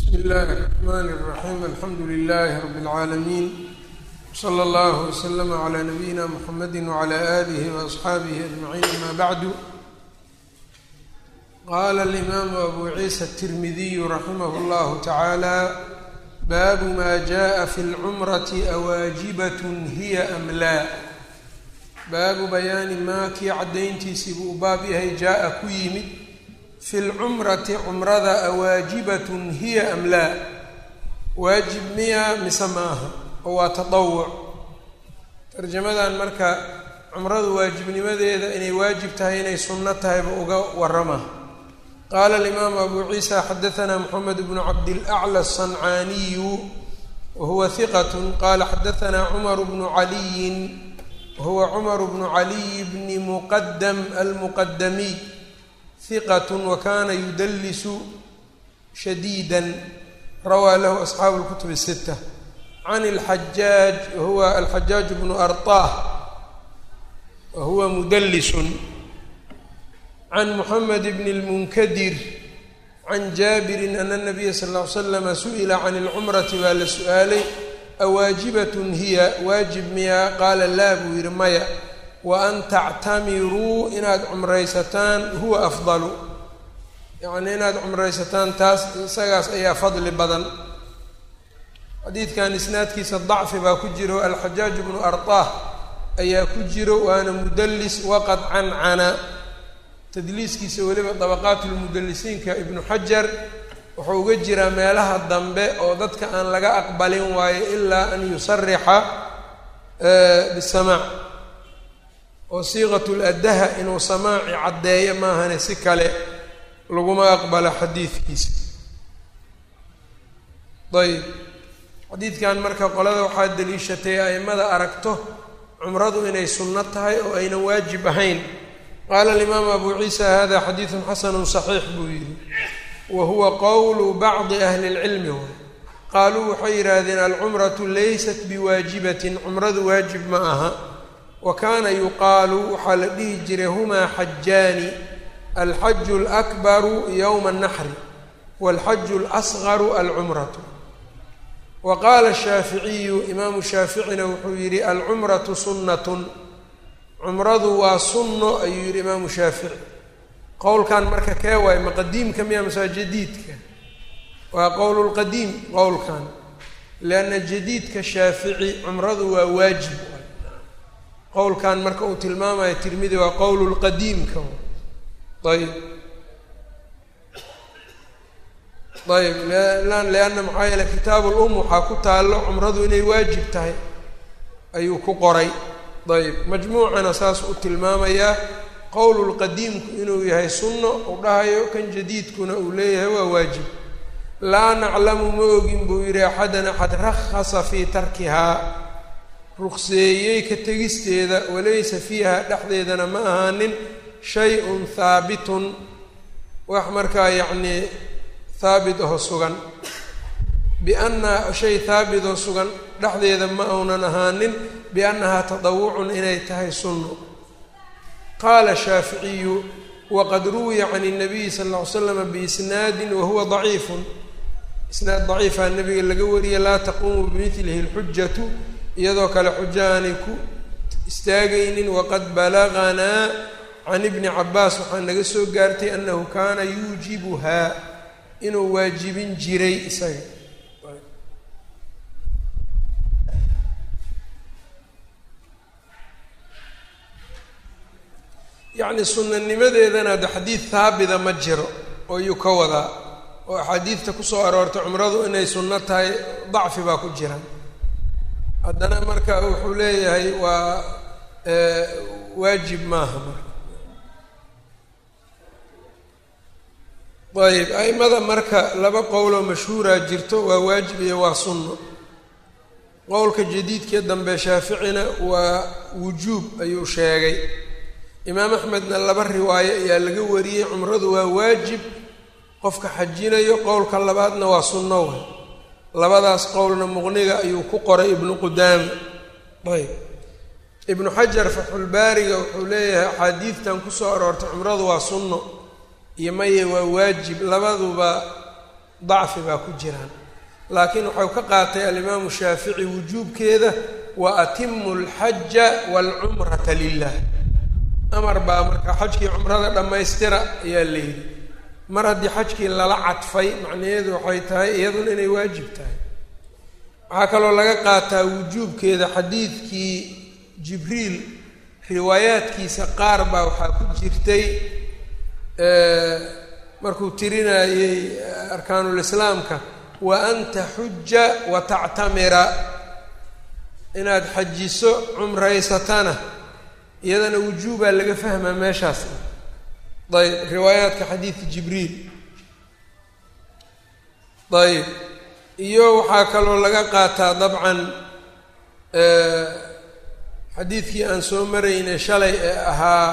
بسم الله الرحمن الرحيم الحمد لله رب العالمين صلى الله وسلم على نبينا محمد وعلى آله وأصحابه أجمعين أما بعد قال الإمام أبو عيسى الترمذي رحمه الله تعالى باب ما جاء في العمرة أواجبة هي أم لا baabu bayaani maa kii caddayntiisii buu baab yahay jaa-a ku yimid fi lcumrati cumrada awaajibatun hiya am laa waajib miya mise maaha oo waa tatawuc tarjamadan marka cumradu waajibnimadeeda inay waajib tahay inay sunno tahayba uga warama qaala alimaamu abu ciisa xadahanaa moxamed bnu cabdilacla asancaaniyu wahuwa hiqatun qaala xadahanaa cumar bnu caliyin huwa cumar bnu caliy bni muqadam almuqadamiy hiqat wakana yudallisu shadiida rawaa lahu asxaabu اlkutub الsita can اlxajaaj huwa alxajaaj bnu arطah wahuwa mudallisun can muxamed bn اlmunkadir can jaabirin ana الnabiya sal ll ly slama su'ila can اlcumrati baa la su-aalay awaajibatun hiya waajib miyaa qaala laa buu yidhi maya wa an tactamiruu inaad cumraysataan huwa afdalu yacnii inaad cumraysataan taas isagaas ayaa fadli badan xadiidkan isnaadkiisa dacfi baa ku jiro alxajaaj bnu arطah ayaa ku jiro waana mudallis waqad cancana tadliiskiisa weliba dabaqaatulmudallisiinka ibnu xajar wuxuu uga jiraa meelaha dambe oo dadka aan laga aqbalin waayo ilaa an yusarixa bisamaac oo siiqatu laddaha inuu samaaci caddeeyo maahane si kale laguma aqbalo xadiidkiisa ayb xadiidkan marka qolada waxaa daliishatay a'immada aragto cumradu inay sunno tahay oo aynan waajib ahayn qaala alimaamu abu ciisa hada xadiidun xasanun saxiix buu yidhi wahuwa qowlu bacdi ahli اlcilmi way qaaluu waxay yidhaahdeen alcumratu laysat biwaajibatin cumradu waajib ma aha wa kaana yuqaalu waxaa la dhihi jiray humaa xajaani alxaju alakbaru yowma اnnaxri walxaju اlasgaru alcumratu wa qaala shaaficiyu imaamu shaaficina wuxuu yidhi alcumratu sunnatun cumradu waa sunno ayuu yidhi imaamu shaafici qowlkan marka kee waayo ma qadiimka miya mase jadiidka waa qowlulqadiim qowlkan lianna jadiidka shaafici cumradu waa waajib qowlkan marka uu tilmaamayo tirmidi waa qowlulqadiimka ayb ayb lianna maxaa yeele kitaabu lum waxaa ku taallo cumradu inay waajib tahay ayuu ku qoray ayb majmuucana saas u tilmaamayaa qowlulqadiimku inuu yahay sunno uu dhahayo kan jadiidkuna uu leeyahay waa waajib laa naclamu ma ogin buu yidhi axadan axad rakhasa fii tarkihaa ruqseeyey ka tegisteeda walaysa fiiha dhexdeedana ma ahaanin shay-un haabitun wax markaa yacnii haabit oo sugan bianna shay haabit oo sugan dhexdeeda ma uunan ahaanin biannahaa tadawucun inay tahay sunno qaala shaaficiyu waqad ruwiya can الnabiyi sal ll ly slama biisnaadin wahuwa daciifun isnaad daciifaa nabiga laga wariyay laa taquumu bimilihi اlxujatu iyadoo kale xujo aanay ku istaagaynin waqad balaganaa can ibni cabaas waxaa naga soo gaartay annahu kaana yuujibuhaa inuu waajibin jiray isaga yacni sunanimadeedana hadda xadiid haabita ma jiro oo yuu ka wadaa oo axaadiidta kusoo aroortay cumradu inay sunno tahay dacfi baa ku jira haddana marka wuxuu leeyahay waa waajib maaha marka ayb aimada marka laba qowloo mashhuuraa jirto waa waajib iyo waa sunno qowlka jadiidkee dambe shaaficina waa wujuub ayuu sheegay imaam axmedna laba riwaayo ayaa laga wariyey cumradu waa waajib qofka xajinayo qowlka labaadna waa sunno way labadaas qowlna muqniga ayuu ku qoray ibnu qudaama ayb ibnu xajar fatxulbaariga wuxuu leeyahay axaadiidtan kusoo aroortay cumradu waa sunno iyo maye waa waajib labaduba dacfi baa ku jiraan laakiin waxau ka qaatay alimaamu shaafici wujuubkeeda wa atimu alxaja waalcumrata lilah amar baa marka xajkii cumrada dhammaystira ayaa layidhi mar haddii xajkii lala cadfay macnaheedu waxay tahay iyaduna inay waajib tahay waxaa kaloo laga qaataa wujuubkeeda xadiidkii jibriil riwaayaadkiisa qaar baa waxaa ku jirtay markuu tirinayey arkaanulislaamka wa an taxuja wa tactamira inaad xajiso cumraysatana iyadana wujuubaa laga fahmaa meeshaas ayb riwaayaadka xadiidka jibriil ayb iyo waxaa kaloo laga qaataa dabcan xadiidkii aan soo maraynay shalay ee ahaa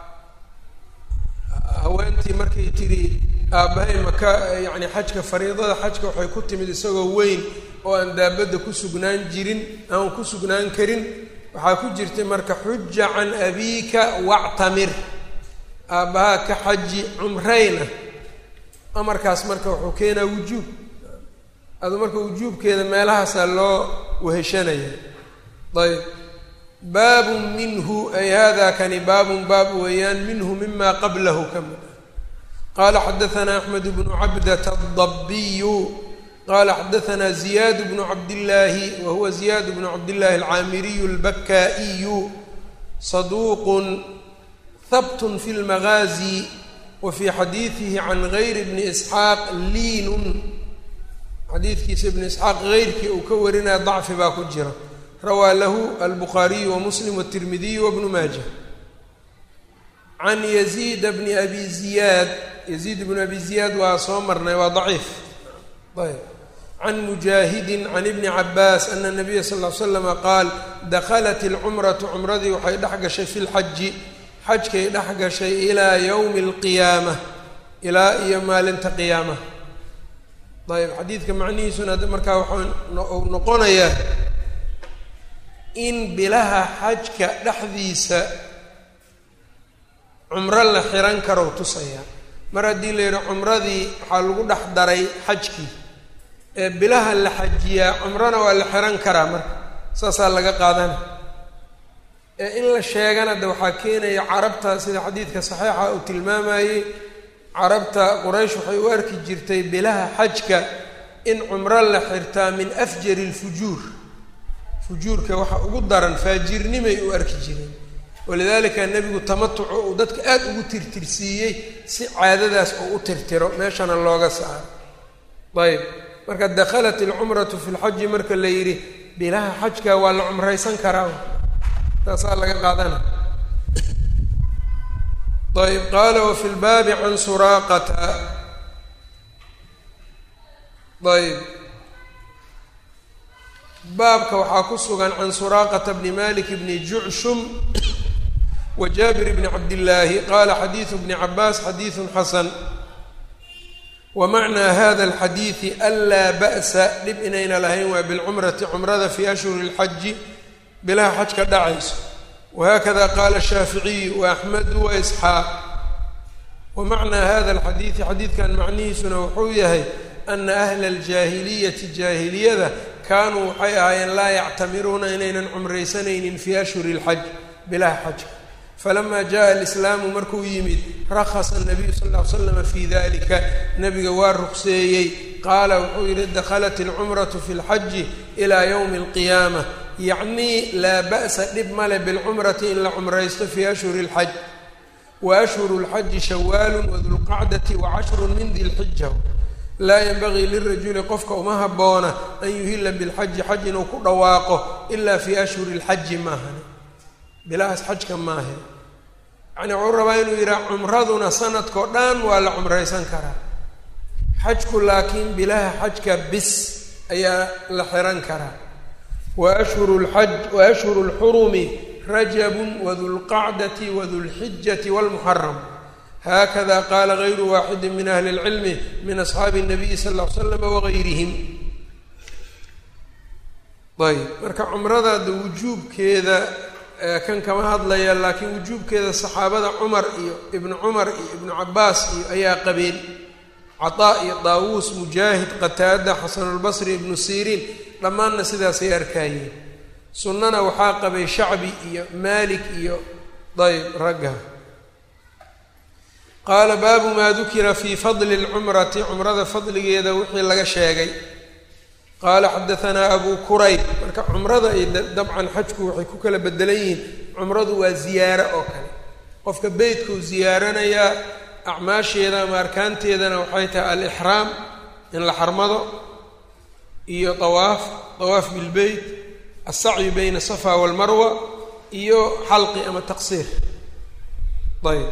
haweentii markay tidhi aabbahay maka yacni xajka fariidada xajka waxay ku timid isagoo weyn oo aan daabadda ku sugnaan jirin aan ku sugnaan karin waxaa ku jirtay marka xuja can abiika wactamir aabbahaa ka xaji cumrayna amarkaas marka wuxuu keenaa wujuub adu marka wujuubkeeda meelahaasaa loo weheshanaya ayb baabun minhu ay hada kani baabun baab weeyaan minhu mima qablahu ka mid ah qala xadaثna axmed bnu cabdata الdabiyu qala xadaثna ziyad bnu cabdillaahi wa huwa ziyad bnu cabdillahi alcaamiriyu اlbakaa'iyu saduuq habt fi اlmagaazi wa fi xadiiثihi can gayr bni isxaaq liinun xadiidkiisa ibn isxaaq geyrkii uu ka warinaya dacfi baa ku jira rawaa lahu albukhaariyu wamuslim watirmidiyu wabnu maaja can yaziid bni abi ziyaad yaziid bnu abi ziyaad waa soo marnay waa daciif ayb can mujaahidin can ibni cabaas ana nabiya sal ll ly slama qaal dakhalat ilcumratu cumradii waxay dhex gashay fi lxaji xajkay dhex gashay ilaa yowmi alqiyaama ilaa iyo maalinta qiyaama ayb xadiidka macnihiisuna markaa waxau noqonayaa in bilaha xajka dhexdiisa cumro la xiran karow tusaya mar haddii la yidhi cumradii waxaa lagu dhex daray xajkii ee bilaha la xajiyaa cumrona waa la xiran karaa marka saasaa laga qaadana ee in la sheegana de waxaa keenaya carabta sida xadiidka saxiixa uu tilmaamayey carabta quraysh waxay u arki jirtay bilaha xajka in cumro la xirtaa min afjari lfujuur fujuurka waxa ugu daran faajirnimay u arki jireen walidaalika nebigu tamatuco uu dadka aada ugu tirtirsiiyey si caadadaas oo u tirtiro meeshana looga saaro ayb marka dakhalat ilcumratu fi lxaji marka la yidhi bilaha xajka waa la cumraysan karaa taasaa laga qaadana ayb qaala wafi lbaabi can suraaqata ayb baabka waxaa ku sugan can suraaqata bni malik bni jucshum wa jaabir bni cabdillaahi qaala xadiidu bni cabaas xadiidun xasan wa macnaa hada alxadiidi anlaa ba'sa dhib inayna lahayn waa bilcumrati cumrada fii ashhuri اlxaji bilaha xajka dhacayso wahakada qaala shaaficiyu waaxmedu waisxaaq wa macnaa hada alxadiidi xadiidkan macnihiisuna wuxuu yahay ana ahla aljaahiliyati jaahiliyada kaanuu waxay ahaayeen laa yactamiruuna inaynan cumraysanaynin fii ashhuri اlxaj bilaha xajka falama jaءa alislaamu markuu yimid rakhasa nabiyu sal ll ly slama fii dalika nabiga waa ruqseeyey qaala wuxuu yihi dakhalat ilcumratu fi lxaji ilaa ywmi alqiyaama yacnii laa ba'sa dhib male bilcumrati in la cumraysto fii ashhuri اlxaj wa ashhuru اlxaji shawaalu wadulqacdati wacashru min di lxija laa yanbagii lirajuli qofka uma habboona an yuhila bilxaji xaj inuu ku dhawaaqo ilaa fii ashhuri اlxaji maahan bilahaas xajka maahe yacnii wuxuu rabaa inuu yidhaha cumraduna sanadkao dhan waa la cumraysan karaa xajku laakiin bilaha xajka bis ayaa la xiran karaa wa ashhuru اlxurumi rajabun wadulqacdati wadulxijati wاlmuxaram haakada qaala gayru waaxidi min ahli اlcilmi min asxaabi الnabiyi sal ll ly slama wagayrihim ayb marka cumradaada wujuubkeeda kan kama hadlaya laakiin wujuubkeeda saxaabada cumar iyo ibnu cumar iyo ibnu cabaas iyo ayaa qabeen cataa iyo daawuus mujaahid qataada xasanulbasri ibnu siriin dhammaanna sidaasay arkaayeen sunnana waxaa qabay shacbi iyo maalik iyo dayb ragga qaala baabu maa dukira fii fadli lcumrati cumrada fadligeeda wixii laga sheegay qaala xadahanaa abu kurayb marka cumrada iyo dabcan xajku waxay ku kala bedelan yihiin cumradu waa ziyaaro oo kale qofka beytkuu ziyaaranayaa acmaasheeda ama arkaanteedana waxay tahay alixraam in la xarmado iyo tawaaf bilbeyt alsacyu bayna asafa walmarwa iyo xalqi ama taqsiir ayb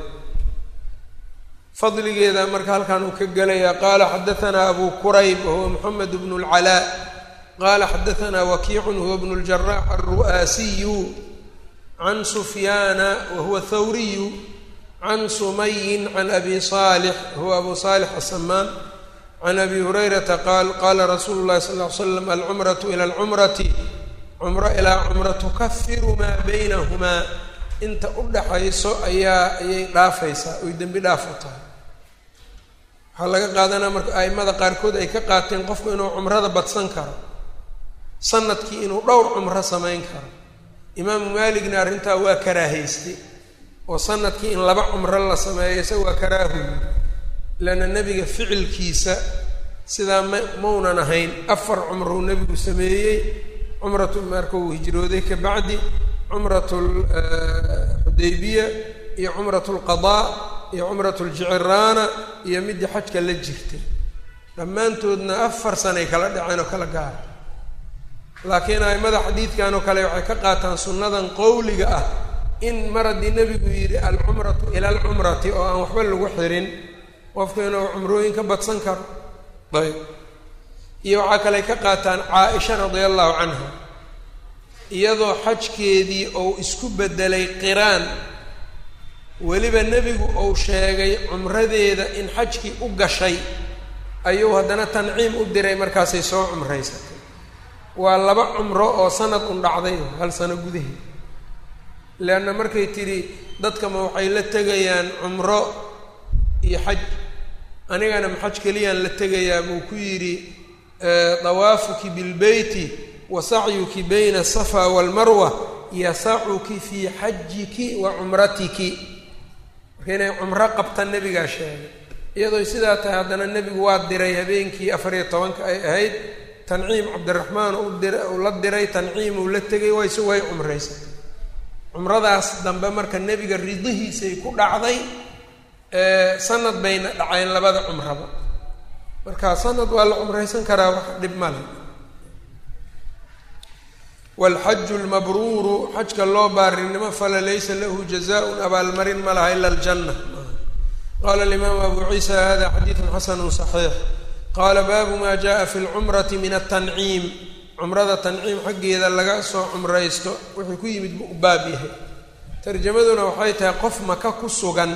fadligeeda marka halkan uu ka gelayaa qaala xadahanaa abu kurayb wahuwa moxamed bnu اlcalaa qaala xadahanaa wakiicun huwa bnu اljarax alru'aasiyu can sufyaana wahuwa thawriyu can sumayin can abi saalix huwa abu saalix asamaan can abi hurayrata qaal qaala rasuulu llahi sal ll ly slam alcumratu ila alcumrati cumro ilaa cumra tukafiru maa baynahumaa inta u dhaxayso ayay dhaafaysaa oy dembi dhaaf u tahay waxaa laga qaadanaa marka a'immada qaarkood ay ka qaateen qofku inuu cumrada badsan karo sanadkii inuu dhowr cumro samayn karo imaamu maaligna arrintaa waa karaahaystay oo sanadkii in 2 cumro la sameeyo isaga waa karaahuy leanna nebiga ficilkiisa sidaa maunan ahayn 4 cumrou nebigu sameeyey cumratu markuu hijrooday ka bacdi cumratu xudaybiya iyo cumratu lqadaa iyo cumratu ljiciraana iyo midii xajka la jirtay dhammaantoodna 4 sanay kala dhaceen oo kala gaara laakiin a'immada xadiidkan oo kale waxay ka qaataan sunnadan qowliga ah in mar haddii nebigu yidhi alcumratu ila alcumrati oo aan waxba lagu xirin qofku inuu cumrooyin ka badsan karo ayb iyo waxaa kale ka qaataan caaisha radia allahu canha iyadoo xajkeedii ou isku beddelay qiraan weliba nebigu uu sheegay cumradeeda in xajkii u gashay ayuu haddana tanciim u diray markaasay soo cumraysatay waa 2 cumro oo sanad un dhacday hal sano gudaheed leanna markay tidhi dadkama waxay la tegayaan cumro iyo xaj anigana ma xaj keliyaan la tegayaa buu ku yidhi dawaafuki bilbeyti wa sacyuki bayna asafa waalmarwa yasacuki fii xajiki wa cumratiki marka inay cumro qabta nebigaa sheegay iyadoo sidaa tahay haddana nebigu waa diray habeenkii 14 ay ahayd tanciim cabdiraxmaan uu la diray tanciim uu la tegay way cumraysatay cumradaas dambe marka nebiga ridihiisay ku dhacday sanad bayna dhaceen 2 cumraba marka sanad waa la cumraysan karaa wax dhib male waalxaju lmabruuru xajka loo baarinimo fala laysa lahu jazaaun abaalmarin ma laha ila aljanna qaala alimaamu abu ciisa hada xadiidun xasanu صaxiix qaala baabu ma jaءa fi lcumrati min atanciim cumrada tanciim xaggeeda laga soo cumraysto wuxuu ku yimid buu u baab yahay tarjamaduna waxay tahay qof maka ku sugan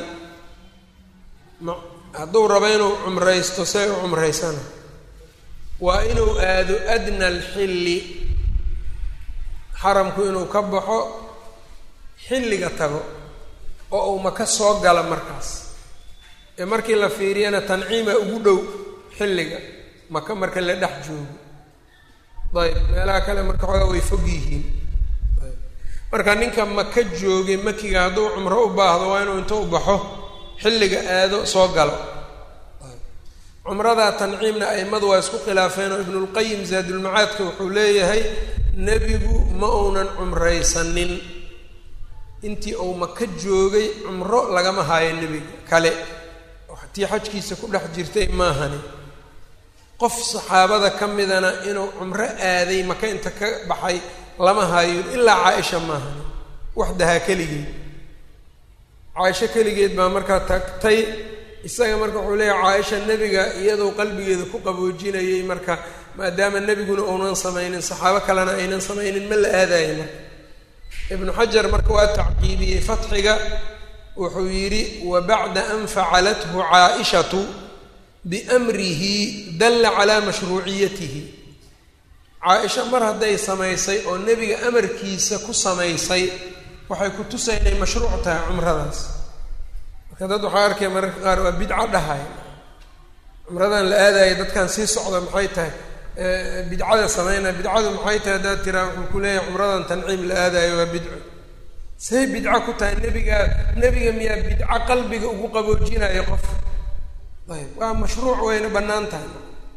hadduu rabo inuu cumraysto say u cumraysana waa inuu aado adna alxilli xaramku inuu ka baxo xilliga tago oo uu maka soo gala markaas ee markii la fiiriyana tanciima ugu dhow xilliga maka marka la dhex joogo ayb meelaha kale marka xoogaa way fog yihiin marka ninka maka joogay makiga hadduu cumro u baahdo waa inuu inta u baxo xilliga aado soo galo cumradaa tanciimna a'immadu waa isku khilaafeen oo ibnulqayim zaadulmacaadka wuxuu leeyahay nebigu ma uunan cumraysanin intii uu maka joogay cumro lagama haayo nebiga kale tii xajkiisa ku dhex jirtay maahani qof saxaabada ka midana inuu cumro aaday maka inta ka baxay lama haayo ilaa caaisha maahani waxdahaa keligeed caaisho keligeed baa markaa tagtay isaga marka wuxuu leeyahay caaisha nebiga iyadoo qalbigeeda ku qaboojinayay marka maadaama nebiguna uunan samaynin saxaabo kalena aynan samaynin ma la aadayo marka ibnu xajar marka waa tacqiibiyey fatxiga wuxuu yidhi wa bacda an facalathu caaishatu biamrihi dalla calaa mashruuciyatihi caaisha mar hadday samaysay oo nebiga amarkiisa ku samaysay waxay ku tusay inay mashruuc tahay cumradaas marka dad waxaa arkaya mararka qaar waa bidco dhahay cumradan la aadayo dadkan sii socda maxay tahay bidcada sameynaya bidcadu maxay tahay haddaad tiraa wuxuu ku leeyahay cumradan tanciim la aadayo waa bidco say bidco ku tahay nebiga miyaa bidco qalbiga ugu qaboojinayo qof ayb waa mashruuc wayna bannaan tahay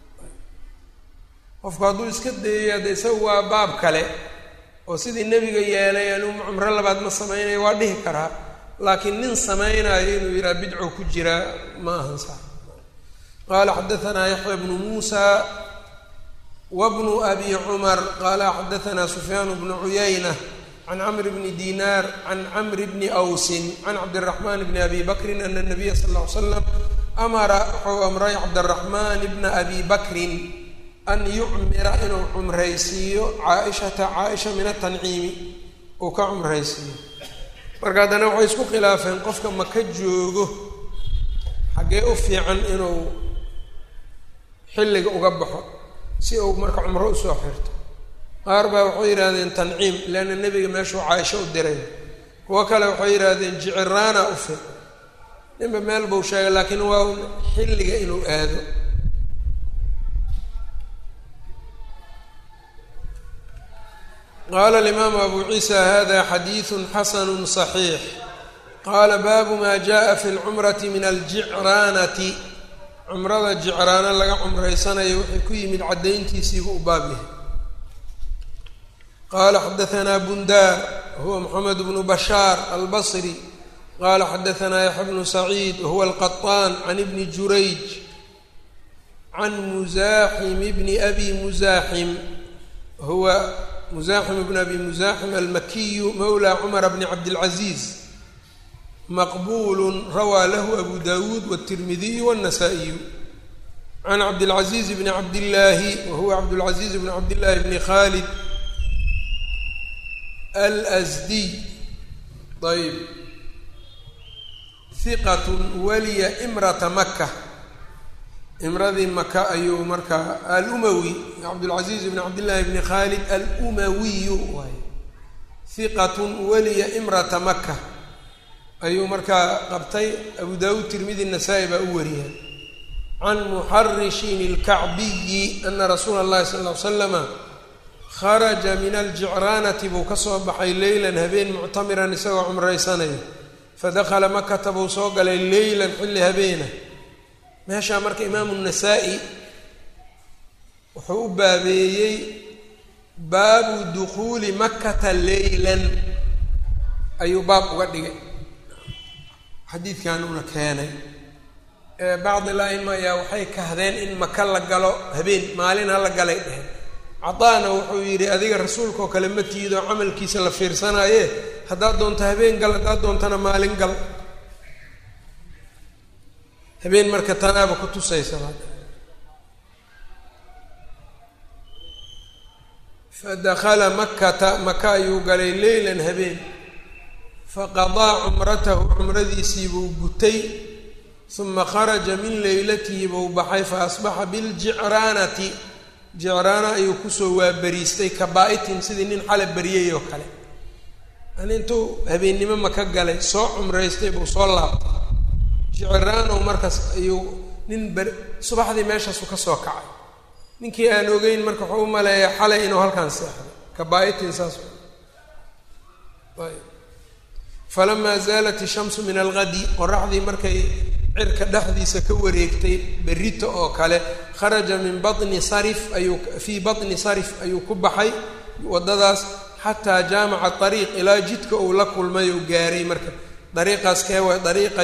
qofku hadduu iska dayayo hadda isaga waa baab kale oo sidii nebiga yeelay anuu cumro labaad ma sameynayo waa dhihi karaa laakiin nin sameynaayo inuu yidhaha bidco ku jiraa ma ahan sax qaala xadaanaa yaxya bnu muusa wabnu abi cumar qaala xadaanaa sufyaan bnu cuyayna can camr bni dinaar can camr bni awsin can cabdiraxmaan bni abi bakrin ana nabiya sal ll ly slam amara wuxuu amray cabdiraxmaan bna abi bakrin an yucmira inuu cumraysiiyo caaishata caaisha min atanciimi uu ka cumraysiiyo marka haddana waxay isku khilaafeen qofka maka joogo xaggee u fiican inuu xilliga uga baxo si uu marka cumro usoo xirto qaar baa waxay yidhaahdeen tanciim leanna nebiga meeshuu caaisho u diray kuwo kale waxay yidhaahdeen jiciraana u fiican ninba meel buu sheegay laakiin waa xilliga inuu aado qaala alimaamu abu ciisa hada xadiidu xasanu صaxiix qaala baabu ma jaءa fi اlcumrati min aljicraanati cumrada jicraana laga cumraysanayo wixii ku yimid caddayntiisiibu u baab yahay qaala xadaanaa bundaar huwa moxamed bnu bashaar albasri qaala xadaanaa yaxya bnu saciid wahuwa alqaطaan can ibni jurayj can musaaxim bni abi musaaxim huwa musaaxim bn abi musaaxim almakiyu mawla cumar bni cabdilcaziiz maqbulu rawaa lahu abu dawuud wالtirmidiyu wالnasaa-iyu can cabdilcaziiz bni cabdillaahi wahuwa cabdulcaziiz bni cabdillaahi bni khalid alsdiy ayb hiqat waliya imrata maka imradii maka ayuu markaa alumawi cabdulcaziiz bni cabdillaahi bni khalid alumawiyu waay hiqatun waliya imrata maka ayuu markaa qabtay abu dawuud tirmidi nasaa-i baa u wariyay can muxarishin اlkacbiyi ana rasuula اllahi sal ll ly slama kharaja min aljicraanati buu ka soo baxay leylan habeen muctamiran isagoo cumraysanaya fadakhala makata buu soo galay leylan xilli habeena meeshaa marka imaamu nasaa-i wuxuu u baabeeyey baabu dukhuuli makata leylan ayuu baab uga dhigay xadiidkan una keenay bacdi la-ima ayaa waxay kahdeen in maka la galo habeen maalin hala galay dheheen cadaana wuxuu yidhi adiga rasuulka oo kale ma tiido camalkiisa la fiirsanaaye haddaad doonto habeen gal haddaad doontana maalin gal habeen marka tanaaba ku tusaysa fadakhala makata maka ayuu galay leylan habeen faqadaa cumratahu cumradiisii buu gutay uma kharaja min leylatihi buu baxay fa asbaxa biljicraanati jicraana ayuu kusoo waaberiistay kabaa-itin sidii nin xala beriyey oo kale yani intuu habeennimo maka galay soo cumraystay buu soo laabtay jicraanow markaas ayuu nin subaxdii meeshaasu ka soo kacay ninkii aan ogeyn marka wuxuu u maleeyaa xalay inuu halkaan seexday kabaa-itin saas falamaa zaalat ishamsu min algadi qoraxdii markay cirka dhexdiisa ka wareegtay berrito oo kale kharaja min batni sarif fii batni sarif ayuu ku baxay waddadaas xataa jaamaca ariiq ilaa jidka uu la kulmay ou gaaray marka dariiqaas kee waay dariiqa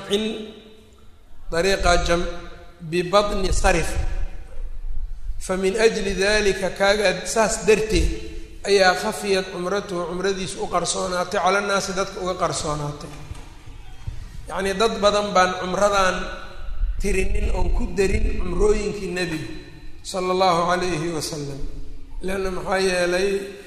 jamc bibatni sarif fa min ajli dalika kaagaa saas darteed ayaa khafiyat cumratuhu cumradiisu u qarsoonaatay cala nnaasi dadka uga qarsoonaatay yacnii dad badan baan cumradan tirinin oon ku darin cumrooyinkii nebiga sala allahu calayhi wasalam leanna maxaa yeelay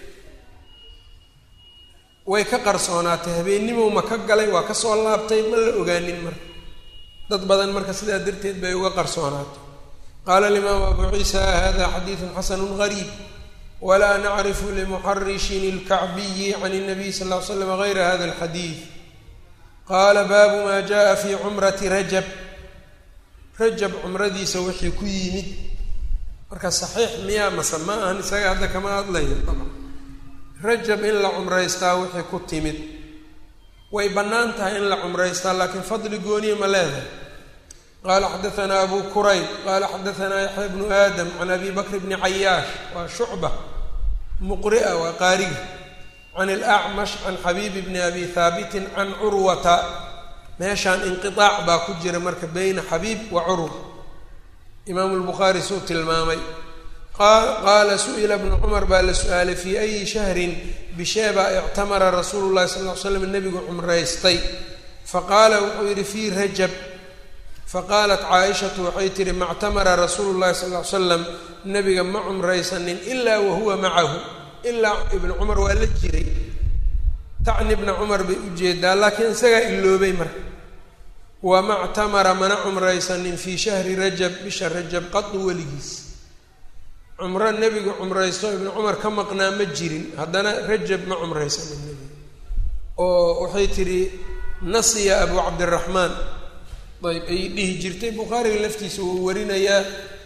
way ka qarsoonaatay habeennimow ma ka galay waa ka soo laabtay ma la ogaanin marka dad badan marka sidaa darteed bay uga qarsoonaatay qaala alimaamu abu ciisa hada xadiidun xasanu gariib walaa nacrifu limuxarishin اlkacbiyi can الnabiy sal ll ly slam gayra hada alxadiid qaala baabu ma jaءa fi cumrati rajab rajab cumradiisa wixii ku yimid marka saxiix miyaa mase ma ahan isaga hadda kama hadlayo dabcan rajab in la cumraystaa wixii ku timid way bannaan tahay in la cumraystaa laakiin fadli gooniya ma leedahay qaala xadaanaa abu kurayb qaala xadaanaa yaxya bnu aadam can abi bakr bni cayaash waa shucba muqri'a waa qaariga can alacmash can xabiib bni abi haabitin can curwata meeshaan inqiaac baa ku jira marka bayna xabiib wa curwa imaamu lbukhaari suu tilmaamay qaala su-ila bnu cumar baa la su-aalay fii ayi shahrin bisheebaa ictamara rasuulu llahi sal ll ly slam nebigu cumraystay faqaala wuxuu yidhi fii rajab faqaalat caaishatu waxay tihi mactamara rasuulu llahi sal ly slam nebiga ma cumraysanin ilaa wahuwa macahu ilaa ibnu cumar waa la jiray tacni ibna cumar bay ujeedaa laakiin isagaa iloobay marka wama ctamara mana cumraysanin fii shahri rajab bisha rajab qadu weligiis cumro nebigu cumraysto ibnu cumar ka maqnaa ma jirin haddana rajab ma cumraysanin nebigu oo waxay tidhi nasiya abu cabdiraxmaan ayb ay dhihi jirtay bukhaariga laftiisa wuu warinayaa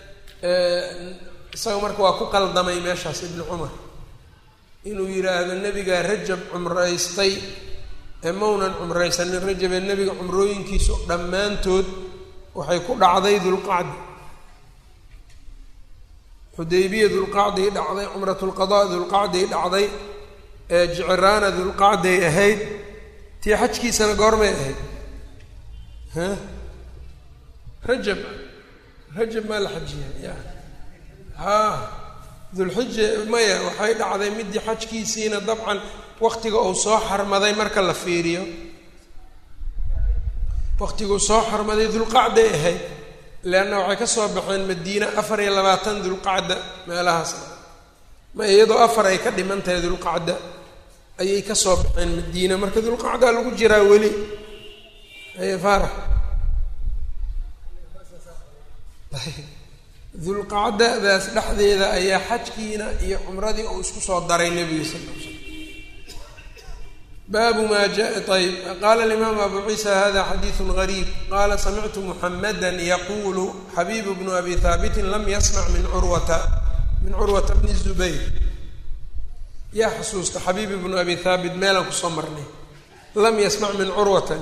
isaga marka waa ku qaldamay meeshaas ibnu cumar inuu yidhaahdo nebigaa rajab cumraystay maunan cumraysanin rajab ee nebiga cumrooyinkiisu dhammaantood waxay ku dhacday dulqacdi xudaybiya dulqacday dhacday cumratulqadaa dulqacday dhacday jiciraana dulqacday ahayd tii xajkiisana goormay ahayd rajab maa la xajiya ya dulxija maya waxay dhacday midii xajkiisiina dabcan waktiga uu soo xarmaday marka la fiiriyo waktiguu soo xarmaday dulqacday ahayd leanna waxay ka soo baxeen madiina 24 dulqacda meelahaas ma iyadoo 4 ay ka dhiman tahay dulqacda ayay ka soo baxeen madiina marka dulqacda lagu jiraa weli faarax dulqacdadaas dhexdeeda ayaa xajkiina iyo cumradii uu isku soo daray nebiga sal l slam baabu maa jaa ayb qaala alimaam abu ciisa hada xadiidu gariib qaala samictu muxamada yaquulu xabiibu bnu abi haabitin lam yasmac min curwata bni zubayr yaa xusuusta xabiib ibnu abi haabit meelaan kusoo marnay lam yasmac min curwata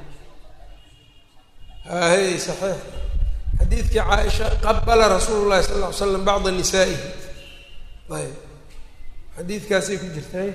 hay saxiix xadiidkii caaisha qabala rasuulu llahi sal ll ly slam bacda nisaa'ihi ayb xadiidkaasay ku jirtay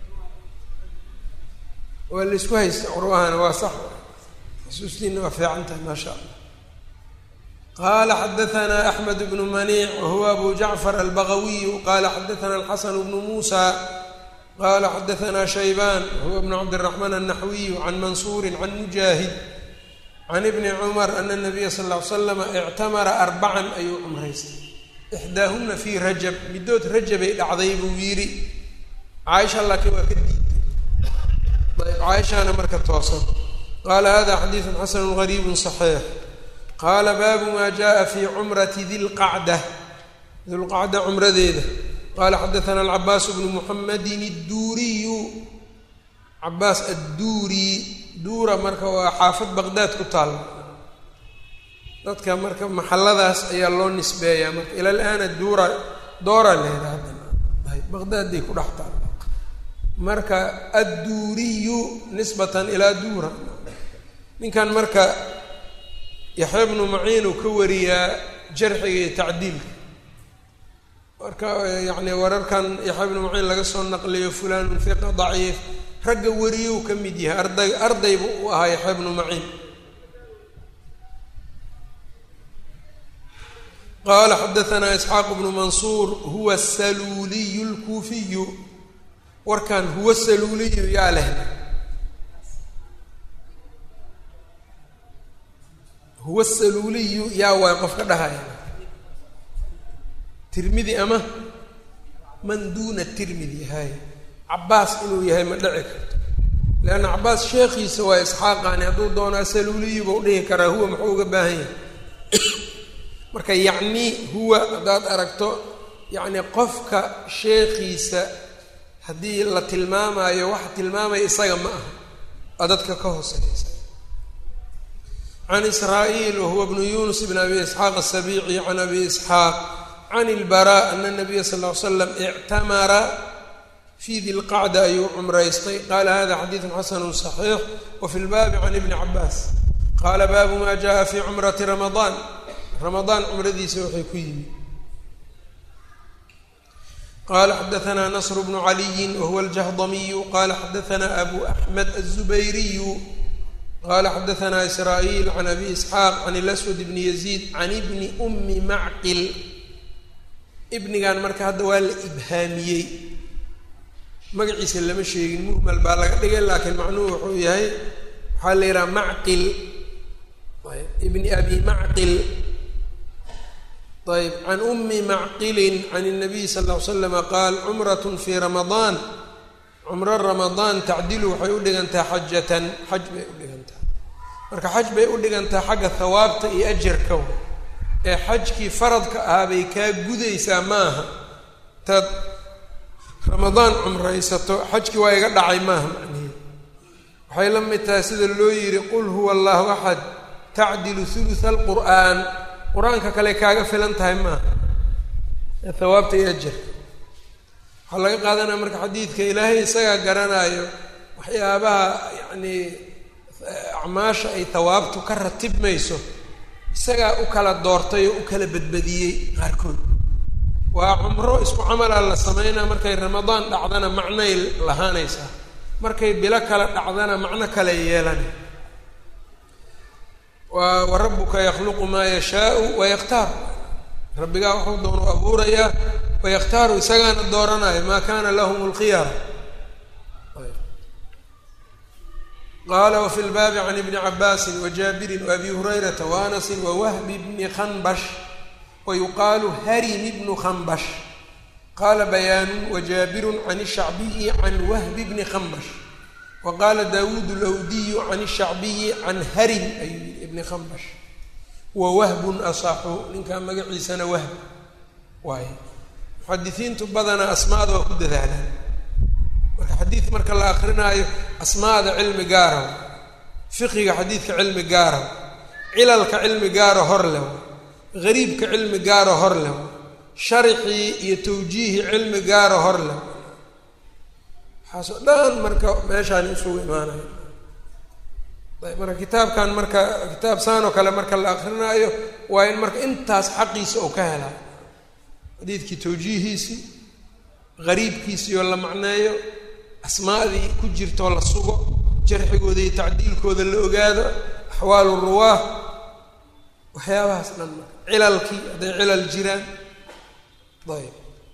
waa la isku haysta curwahana waa sax xusuustiina waa fiican tahay maa sha allah qaala xadaanaa axmed bnu maniic wahuwa abu jacfar albagawiyu qaala xadaana alxasan bnu muusa qaala xadaanaa shaybaan wahuwa bnu cabdiraxmaan annaxwiyu can mansuuri can mujaahid can ibni cumar ana nabiya sal ll ly slama ictamara 4 ayuu cumraystay ixdaahuna fii rajab middood rajabay dhacday buu yidhi caaisha laakiin waa ka diiday caaishaana marka toosan qaala hada xadiidu xasanu gariibu صaxiix qaala baabu maa jaءa fii cumrati dilqacda dulqacda cumradeeda qaala xadaana alcabaas bnu muxamedin adduuriyu cabaas adduuri duura marka waa xaafad baqdaad ku taalla dadka marka maxalladaas ayaa loo nisbeeyaa marka ila alaana doora leedaha baqdaadday ku dhex taalla marka adduuriyu nisbatan ilaa duura ninkan marka yaxya bnu maciin uu ka wariyaa jarxiga iyo tacdiilka marka yacni wararkan yaxya bnu maciin laga soo naqliyo fulanun fiqa daciif ragga wariyuu ka mid yahay ardaybu u ahaa yaxya bnu maciin qaala xadaanaa isxaaq bnu mansuur huwa saluuliyu lkuufiyu warkan huwa saluuliyu yaa leh huwa saluuliyu yaa waay qofka dhahaya tirmidi ama man duuna tirmidi hay cabaas inuu yahay ma dhici karto leanna cabaas sheekhiisa waa isxaaqaani hadduu doonaa saluuliyu bau dhihi karaa huwa muxuu uga baahan yahay marka yacni huwa haddaad aragto yacni qofka sheekhiisa haddii la tilmaamaayo waxa tilmaamaya isaga ma aha waa dadka ka hooseysa can israa'iil wahuwa bnu yunus bn abi isxaaq aلsabici can abi isxaaq can ilbara ana nabiya sal ly slam ictamara fii di lqacda ayuu cumraystay qaala hada xadiidun xasanu صaxiix wafi lbaabi can ibni cabaas qaala baabu ma jaءa fi cumrati ramadaan ramadaan cumradiisa waxay ku yimi qala xadaثna nasr bnu caliyi wahuwa aljahdamiyu qala xadaثna abu axmed aلzubayriyu qala xadaثna israa'iil can abi isxaaq can اlaswad bni yaziid can ibni umi macqil ibnigan marka hadda waa la ibhaamiyey magaciisa lama sheegin muhmal baa laga dhigay laakiin macnuhu wuxuu yahay waxaa la yidhaha macqil ibni abi macqil ayb can umi macqilin can الnabiy sal ll ly slama qaal cumrat fi ramadaan cumro ramadaan tacdilu waxay u dhigantaa xajatan xaj bay u dhigantaa marka xaj bay u dhigantaa xagga hawaabta iyo ajarka ee xajkii faradka ahaa bay kaa gudaysaa maaha taad ramadaan cumraysato xajkii waa iga dhacay maaha macnihi waxay la mid tahay sida loo yidhi qul huwa allahu axad tacdilu hulutha alqur'aan qur-aanka kale kaaga filan tahay maaha ee hawaabta iyo ajarka waxaa laga qaadanaya marka xadiidka ilaahay isagaa garanaayo waxyaabaha yacnii acmaasha ay hawaabtu ka ratibmayso isagaa u kala doortay oo u kala badbadiyey qaarkood waa cumro isku camalaa la sameynaa markay ramadaan dhacdana macnay lahaanaysaa markay bilo kale dhacdana macno kale yeelanay wa rabbuka yakhluqu maa yashaau wayakhtaar rabbigaa wuxuu doonu abuurayaa wayakhtaaru isagaana dooranayo maa kana lahum lkhiyara qala wafi lbaabi can ibni cabaasin wajaabirin waabi hurayrata waanasin wawahbi bni khanbash wayuqaalu harim bnu khanbash qaala bayaanun wajaabirun can shacbiyi can wahbi bni khanbash waqaala daawuud lawdiyu can shacbiyi can harim ayuu yii ibni khanbash wawahbun asaxu ninkaa magaciisana wahb waaye muxadisiintu badanaa asmaada waa ku dadaalaan marka xadiid marka la akrinaayo asmaada cilmi gaaraw fiqiga xadiidka cilmi gaaraw cilalka cilmi gaaro hor lew gariibka cilmi gaaro hor lew sharxii iyo tawjiihi cilmi gaaro hor lew waxaasoo dhan marka meeshaan isugu imaanayo ayb marka kitaabkan marka kitaab saan oo kale marka la akrinaayo waa in marka intaas xaqiisa oo ka helaa xadiidkii tawjiihiisii gariibkiisii oo la macneeyo asmaadii ku jirtoo la sugo jarxigooda iyo tacdiilkooda la ogaado axwaalu ruwaah waxyaabahaas dhan marka cilalkii hadday cilal jiraan ayb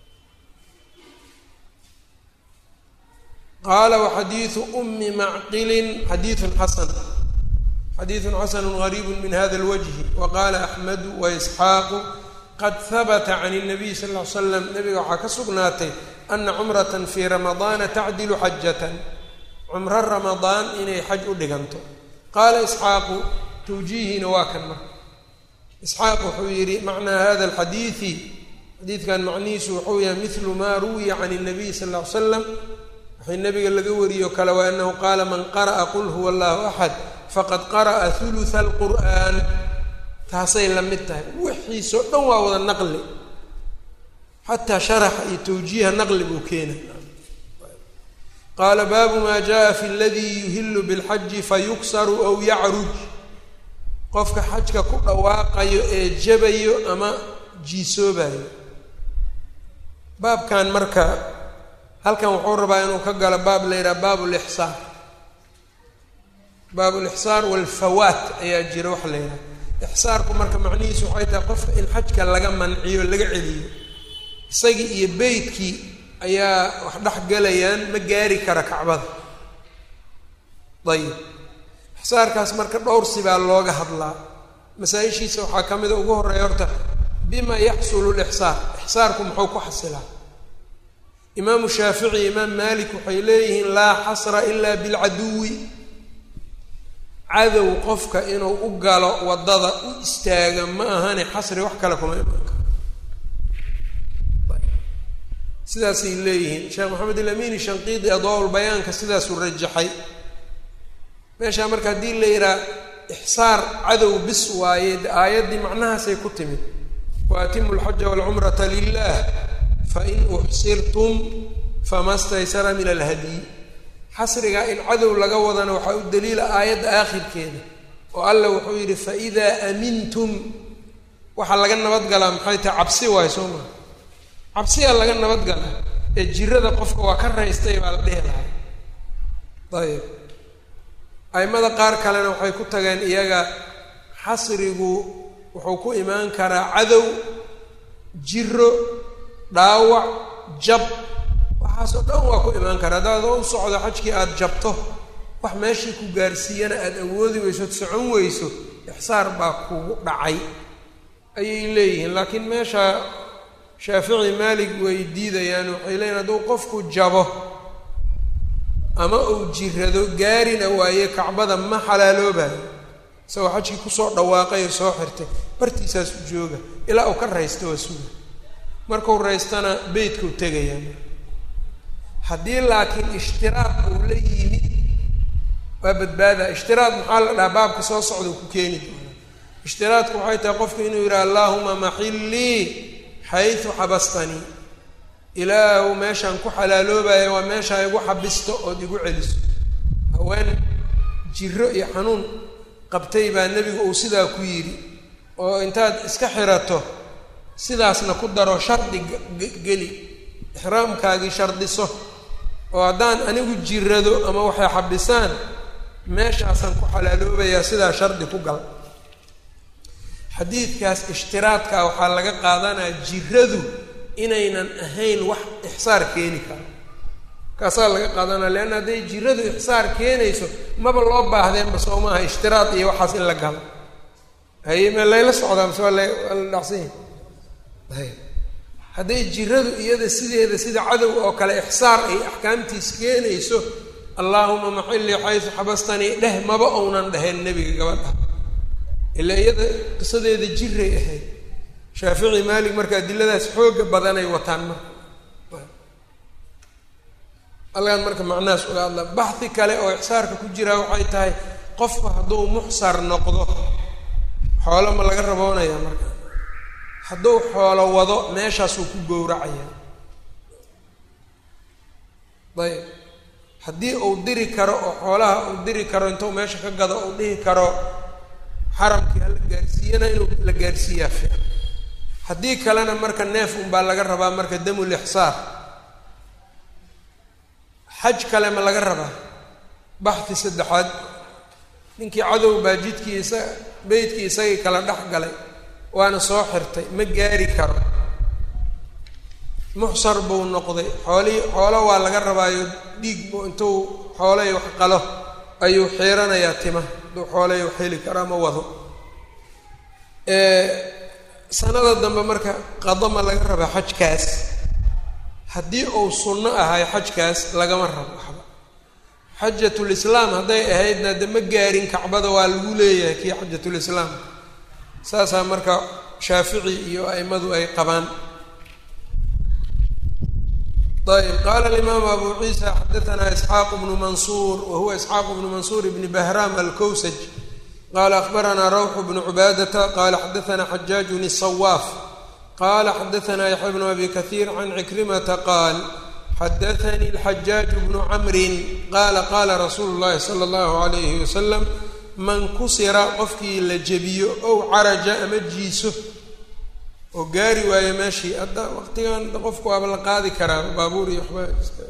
qaala waxadiidu umi macqilin xadiidun xasanu gariibu min hada lwajhi waqaala axmedu waisxaaqu qad habata can الnabiy sal ll ly slam nabiga waxaa ka sugnaatay ana cumrata fii ramadaana tacdilu xajatan cumro ramadaan inay xaj u dhiganto qaala isxaaqu tawjiihina waa kan marka isxaaq wuxuu yidhi macnaa hada alxadiidi xadiidkan macnihiisu wuxuu yahay midlu maa ruwiya can الnabiy sal ll ly slam waxay nabiga laga wariyo kale waa anahu qaala man qara'a qul huwa allahu axad faqad qara'a hulutha alqur'an taasay la mid tahay wixiisoo dhan waa wada naqli xataa sharaxa iyo tawjiiha naqli buu keenay qaala baabu maa jaءa fi اladii yuhilu biاlxaji fayuksaru aw yacruj qofka xajka ku dhawaaqayo ee jabayo ama jiisoobayo baabkan marka halkan wuxuu rabaa inuu ka galo baab la yidhaha baab lixsaar walfawaat ayaa jira wax la yidhaha ixsaarku marka macnihiisu waxay tahay qofka in xajka laga manciyo laga celiyo isagii iyo beytkii ayaa wax dhex galayaan ma gaari kara kacbada ayib ixsaarkaas marka dhowr sibaa looga hadlaa masaa-ishiisa waxaa ka mida ugu horreeya horta bima yaxsulu lixsaar ixsaarku muxuu ku xasilaa imaamu shaafici imaam maalik waxay leeyihiin laa xasra ilaa bilcaduwi cadow qofka inuu u galo waddada u istaaga ma ahane xasri wax kale kuma imaan karo sidaasay leeyihiin sheekh maxamed ilamiini shanqiidi adwaa-ul bayaanka sidaasuu rajaxay meeshaa marka haddii la yidhaha ixsaar cadow bis waaye aayaddii macnahaasay ku timid waatimu alxaja waalcumrata lilah fain uxsirtum fama staysara min alhadyi xasrigaa in cadow laga wadana waxaa u daliila aayadda aakhirkeeda oo alla wuxuu yidhi faidaa amintum waxaa laga nabadgalaa maxay tahay cabsi waayo soo maa cabsiyaa laga nabadgalaa ee jirada qofka waa ka raystay baa la dhihi lahaa ayib aimada qaar kalena waxay ku tageen iyaga xasrigu wuxuu ku imaan karaa cadow jiro dhaawac jab waxaasoo dhan waa ku imaan karaa haddaad u socdo xajkii aada jabto wax meeshii ku gaarsiiyana aada awoodi weyso od socon weyso ixsaar baa kugu dhacay ayay leeyihiin laakiin meesha shaafici maalig way diidayaan waxay leeyihin hadduu qofku jabo ama uu jirado gaarina waaye kacbada ma xalaaloobayo isagoo xajkii kusoo dhawaaqay oo soo xirtay bartiisaas u jooga ilaa uu ka raysto waa suga markuu raystana beytkau tegayaan haddii laakiin ishtiraad uu la yimid waa badbaadaa ishtiraad maxaa la dhahaa baabka soo socda ku keeni doona ishtiraadku waxay tahay qofku inuu yidhaha allaahuma maxillii xaysu xabastanii ilaahu meeshaan ku xalaaloobaya waa meeshaa igu xabisto ood igu celiso haween jiro iyo xanuun qabtay baa nebigu uu sidaa ku yidhi oo intaad iska xirato sidaasna ku daro shardi geli ixraamkaagii shardiso oo haddaan anigu jirado ama waxay xabisaan meeshaasaan ku xalaaloobayaa sidaa shardi ku gal xadiidkaas ishtiraadkaa waxaa laga qaadanaya jiradu inaynan ahayn wax ixsaar keeni karo kaasaa laga qaadanaya leanna hadday jiradu ixsaar keenayso maba loo baahdeenba soo maaha ishtiraad iyo waxaas in la galo haye ma layla socdaa mase waa la dhacsanya hay hadday jiradu iyada sideeda sida cadow oo kale ixsaar ay axkaamtiis keenayso allaahuma maxillii xaysu xabastanii dheh maba ounan dhaheen nebiga gabadha ilaa iyada qisadeeda jiray ahayd shaafici maalig marka adiladaas xooga badanay wataan marka algaan marka macnahaas uga hadla baxdi kale oo ixsaarka ku jiraa waxay tahay qofku hadduu muxsar noqdo xoolo ma laga raboonayaa marka hadduu xoolo wado meeshaasuu ku gowracayaa ayb haddii uu diri karo oo xoolaha uu diri karo intuu meesha ka gado uu dhihi karo xaramkii hala gaarsiiyana inuu la gaarsiiyaa fiican haddii kalena marka neef unbaa laga rabaa marka damul ixsaar xaj kale ma laga rabaa baxdi saddexaad ninkii cadow baa jidkii beydkii isagii kala dhex galay waana soo xirtay ma gaari karo muxsar buu noqday xoolo waa laga rabaayo dhiig buu intuu xoolay wax qalo ayuu xiiranayaa tima hadduu xoolay wax heli karo ama wado sanada dambe marka qado ma laga rabaa xajkaas haddii uu sunno ahay xajkaas lagama rabo waxba xajatulislaam hadday ahaydna de ma gaarin kacbada waa lagu leeyahay kii xajatulislaam saasaa marka shaafici iyo aimadu ay qabaan ayb qaala alimaamu abu ciisa xadaanaa isxaaq bnu mansuur wa huwa isxaaq bnu mansuur bni bahraam alkowsaj qaala akhbaranaa rawxu bnu cubaadata qaala xadaanaa xajaajun isawaaf qaala xadaanaa yaxya bnu abi kahiir can cikrimata qaal xadaanii alxajaaju bnu camrin qaala qaala rasuulu llahi sala allahu alayhi wasalam man kusira qofkii la jebiyo ow caraja ama jiiso oo gaari waayo meeshii hadda waqtigan qofku waaba la qaadi karaa baabuur iyo waxba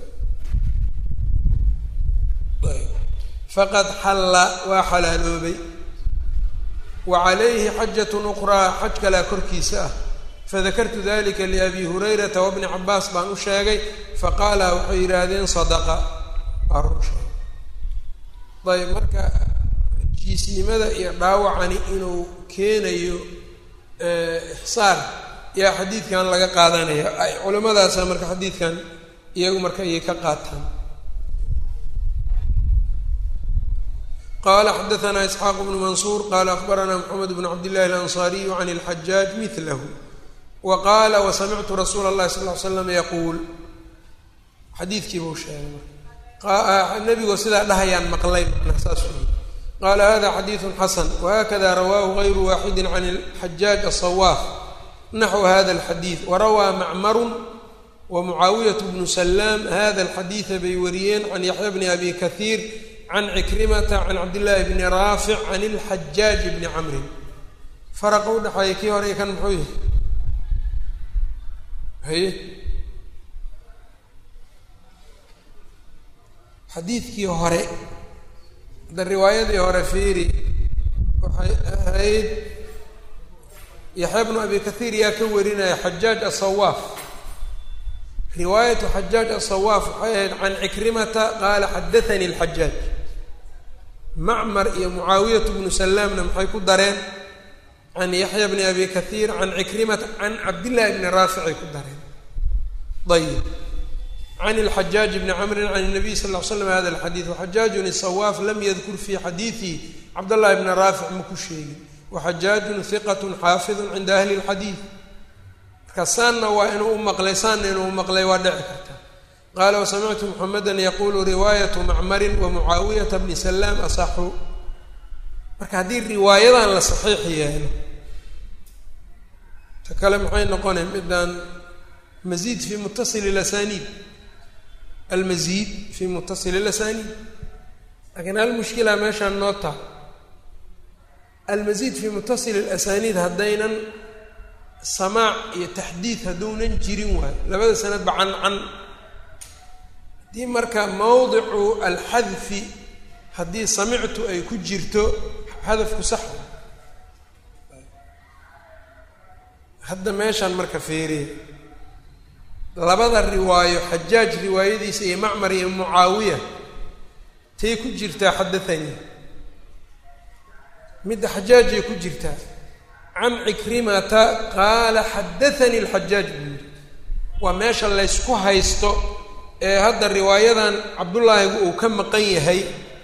faqad xalla waa xalaaloobay wa calayhi xajatun ukhraa xaj kalaa korkiisa ah fadakartu dalika liabi hurayrata wabni cabaas baan u sheegay faqaala waxay yidhaahdeen sadaqa waa run sheegay ayb marka jiisnimada iyo dhaawacani inuu keenayo ixsaar yaa xadiidkan laga qaadanaya culimadaasa marka xadiidkan iyagu marka ayay ka qaataan qala xadaanaa isxaaq bnu mansuur qala akhbaranaa moxamed bnu cabdillahi alansaariyu can اlxajaaj milahu wa qaala wasamictu rasuula اllahi sal ly slam yaquul xadiidkii buu sheegay marka nebigoo sidaa dhahayaan maqlay macnaa saas wey qala hada xadiiثu xasan whakada rawaahu غayru waaxidi can الxajaaj الصwaaf naxو hada الxadiiث warawaa macmaru wamucaawiyaة bnu salaam hada الxadiiثa bay wariyeen can yaxya bni abi kahiir can cikrimata can cabdillaahi bni raafic can اlxajaaj bni camrin faraqa u dhexeeya kii hore kan muxuu yahay haye xadiidkii hore hadda riwaayadii hore fiiri waxay ahayd yaxya bnu abi kahiir yaa ka warinaya xajaaj asawaaf riwaayatu xajaaj asawaaf waxay ahayd can cikrimata qaala xadathanii alxajaaj macmar iyo mucaawiyatu bnu salaamna maxay ku dareen can yaxya bni abi kahiir can cikrimata can cabdillahi bni raaficay ku dareen ayib can اlxajaaj bni camrin can الnabiy sal ll ly slam hada alxadiid waxajaajun isawaaf lam yadkur fii xadiidihi cabdallahi bni raafic ma ku sheegin waxajaajun hiqat xaafidu cinda ahli اlxadiid marka saanna waa inuu u maqlay saanna inuu maqlay waa dhici karta qaala wasamictu muxameda yaqulu riwaayatu macmarin wamucaawiyata bni salaam asaxu marka haddii riwaayadan la saxiix yeelo ta kale maxay noqonay midaan maziid fi muttasil اlasaniid almaziid fi muttasil اlasaniid laakiin hal mushkila meeshaan noo taha almaziid fi muttasil اlasaniid haddaynan samaac iyo taxdiid hadduunan jirin waayo labada sanadba can haddii marka mawdicu alxadfi haddii samictu ay ku jirto hadafku sax hadda meeshaan marka feeriya labada riwaayo xajaaj riwaayadiisa iyo macmar iyo mucaawiya tay ku jirtaa xadathanii midda xajaajay ku jirtaa can cikrimata qaala xadathanii alxajaaj buu yidhi waa meesha laysku haysto ee hadda riwaayadan cabdullaahigu uu ka maqan yahay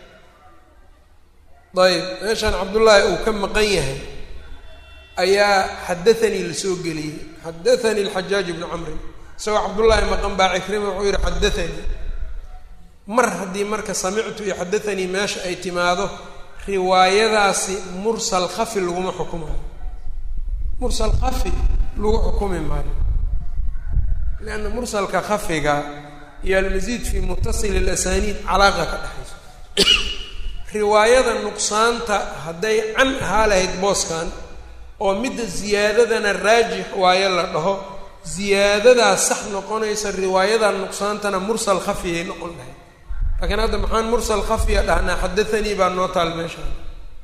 ayb meeshaan cabdullaahi uu ka maqan yahay ayaa xadathanii lasoo geliyey xadathanii alxajaaj bnu camrin isagoo cabdullaahi maqan baa cikrima wuxuu yidhi xadathanii mar haddii marka samictu iyo xadathanii meesha ay timaado riwaayadaasi mursal khafi laguma xukumayo mursal khafi lagu xukumi maayo lianna mursalka khafiga iyo almasiid fi muttasil اlasaniid calaaqa ka dhexayso riwaayada nuqsaanta hadday can ahaa lahayd booskan oo midda ziyaadadana raajix waayo la dhaho ziyaadadaa sax noqonaysa riwaayada nuqsaantana mursal khafiyay noqon lahayd laakiin hadda maxaan mursal khafiya dhahnaa xadathanii baa noo taal meeshaan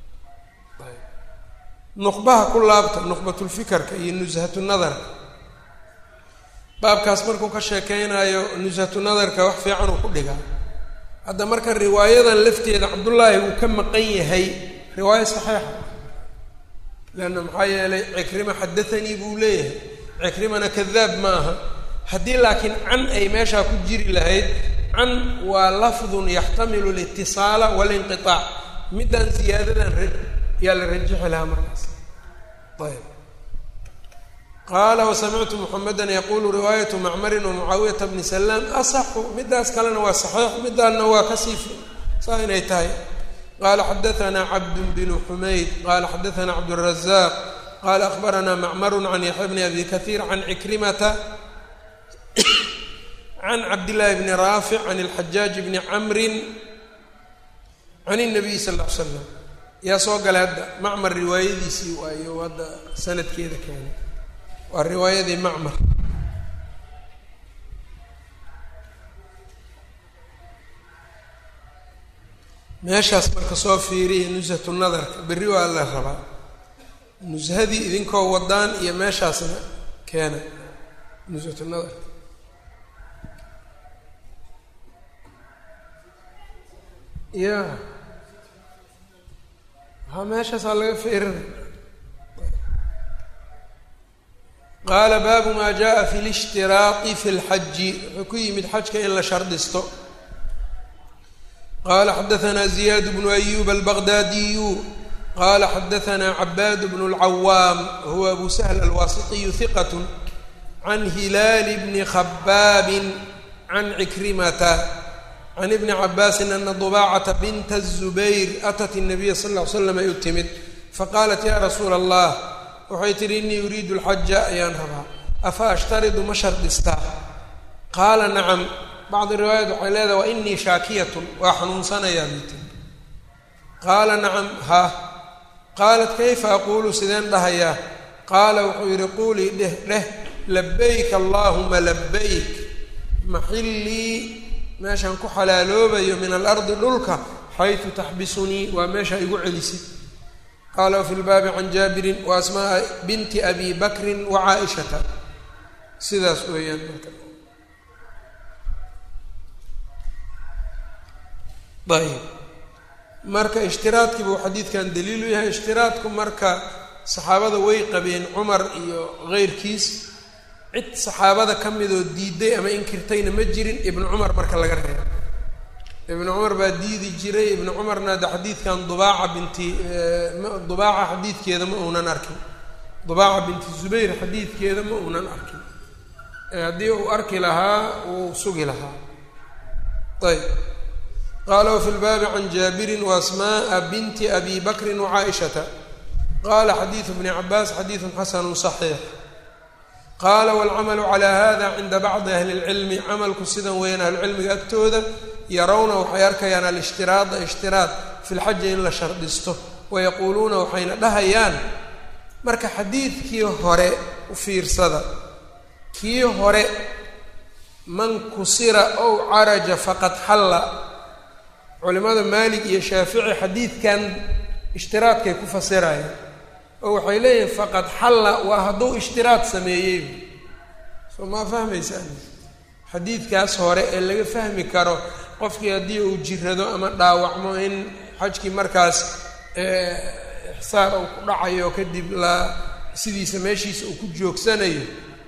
nuqbaha ku laabta nuqbatulfikarka iyo nushatu nadarka baabkaas markuu ka sheekeynayo nushatu nadarka wax fiican uu ku dhigaa hadda marka riwaayadan lafteeda cabdullaahi uu ka maqan yahay riwaayo saxiixa leanna maxaa yeelay cikrima xadathanii buu leeyahay cikrimana kadaab ma aha haddii laakiin can ay meeshaa ku jiri lahayd can waa lafdun yaxtamilu litisaala walinqiaac midaan ziyaadadan yaa la rajixi lahaa markaas ayb qaala wasamictu muxamedan yaqulu riwaayatu macmarin wamucaawiyata bni salaam asaxu midaas kalena waa saxiix midaanna waa kasii saa inay tahay qala xadaثna cabd bn xumayd qala xadaثna cabdالraزaq qala akhbarana macmaru can yaxya bni abi kahiir can cikrimata can cabdillaahi bni raafic can اlxajaaj bni camrin can الnabiy sal ll ly slam yaa soo galay hadda macmar riwaayadiisii waayo hadda sanadkeeda keenay waa riwaayadii macmar meeshaas marka soo fiiriya nushatu nadarka berri waa la rabaa nushadii idinkoo wadaan iyo meeshaasna keena nushatu nadarka ya ha meeshaasaa laga fiirinay qaala baabu maa jaa fi lishtiraaطi fi اlxaji wuxuu ku yimid xajka in la shardisto qala xadaثna زiyaad bnu أyub albaqdaadiyu qala xadaثna cabaad bn اlcawaam huwa abu sahl alwaasiطiyu hiqat can hilaal bni khabaabi can cikrimata can ibni cabaasin ana dubaacata binta الzubayr atat الnabiya sal ll ly slam ay u timid faqaalat ya rasuula allah waxay tihi inii uriidu اlxaja ayaan rabaa afa ashtaridu ma shardistaa qaala nacam bacdi riwaayat waxay leedahay wa inii shaakiyatun waa xanuunsanayaa bay tiri qaala nacam ha qaalat kayfa aquulu sideen dhahayaa qaala wuxuu yidhi quulii dheh labayk allaahuma labayk maxillii meeshaan ku xalaaloobayo min alardi dhulka xaytu taxbisunii waa meesha igu celisid qaala wafi lbaabi can jaabirin wa asmaaa binti abi bakrin wa caaishata sidaas weeyaan ayb marka ishtiraadkii buu xadiidkan daliil u yahay ishtiraadku marka saxaabada way qabeen cumar iyo keyrkiis cid saxaabada ka midoo diiday ama inkirtayna ma jirin ibnu cumar marka laga reebo ibnu cumar baa diidi jiray ibnu cumarna de xadiidkan dubaaca xadiidkeeda ma uunan arkin dubaaca binti zubayr xadiidkeeda ma uunan arkin haddii uu arki lahaa wuu sugi lahaa ayb qaala wafi lbaabi can jaabirin waasmaaa binti abi bakrin wacaaishata qaala xadiidu bni cabaas xadiidun xasanu صaxiix qaala waalcamalu calaa hada cinda bacdi ahli اlcilmi camalku sidan weeyaan ahlucilmiga agtooda yarawna waxay arkayaan alshtiraada ishtiraad fi lxaji in la shardhisto wayaquuluuna waxayna dhahayaan marka xadiidkii hore u fiirsada kii hore man kusira ow caraja faqad xalla culimada maalik iyo shaafici xadiidkan ishtiraadkay ku fasirayaan oo waxay leeyihin faqad xalla waa hadduu ishtiraad sameeyey soo maa fahmaysaan xadiidkaas hore ee laga fahmi karo qofkii haddii uu jirado ama dhaawacmo in xajkii markaas ixsaar uu ku dhacayo kadib sidiisa meeshiisa uu ku joogsanayo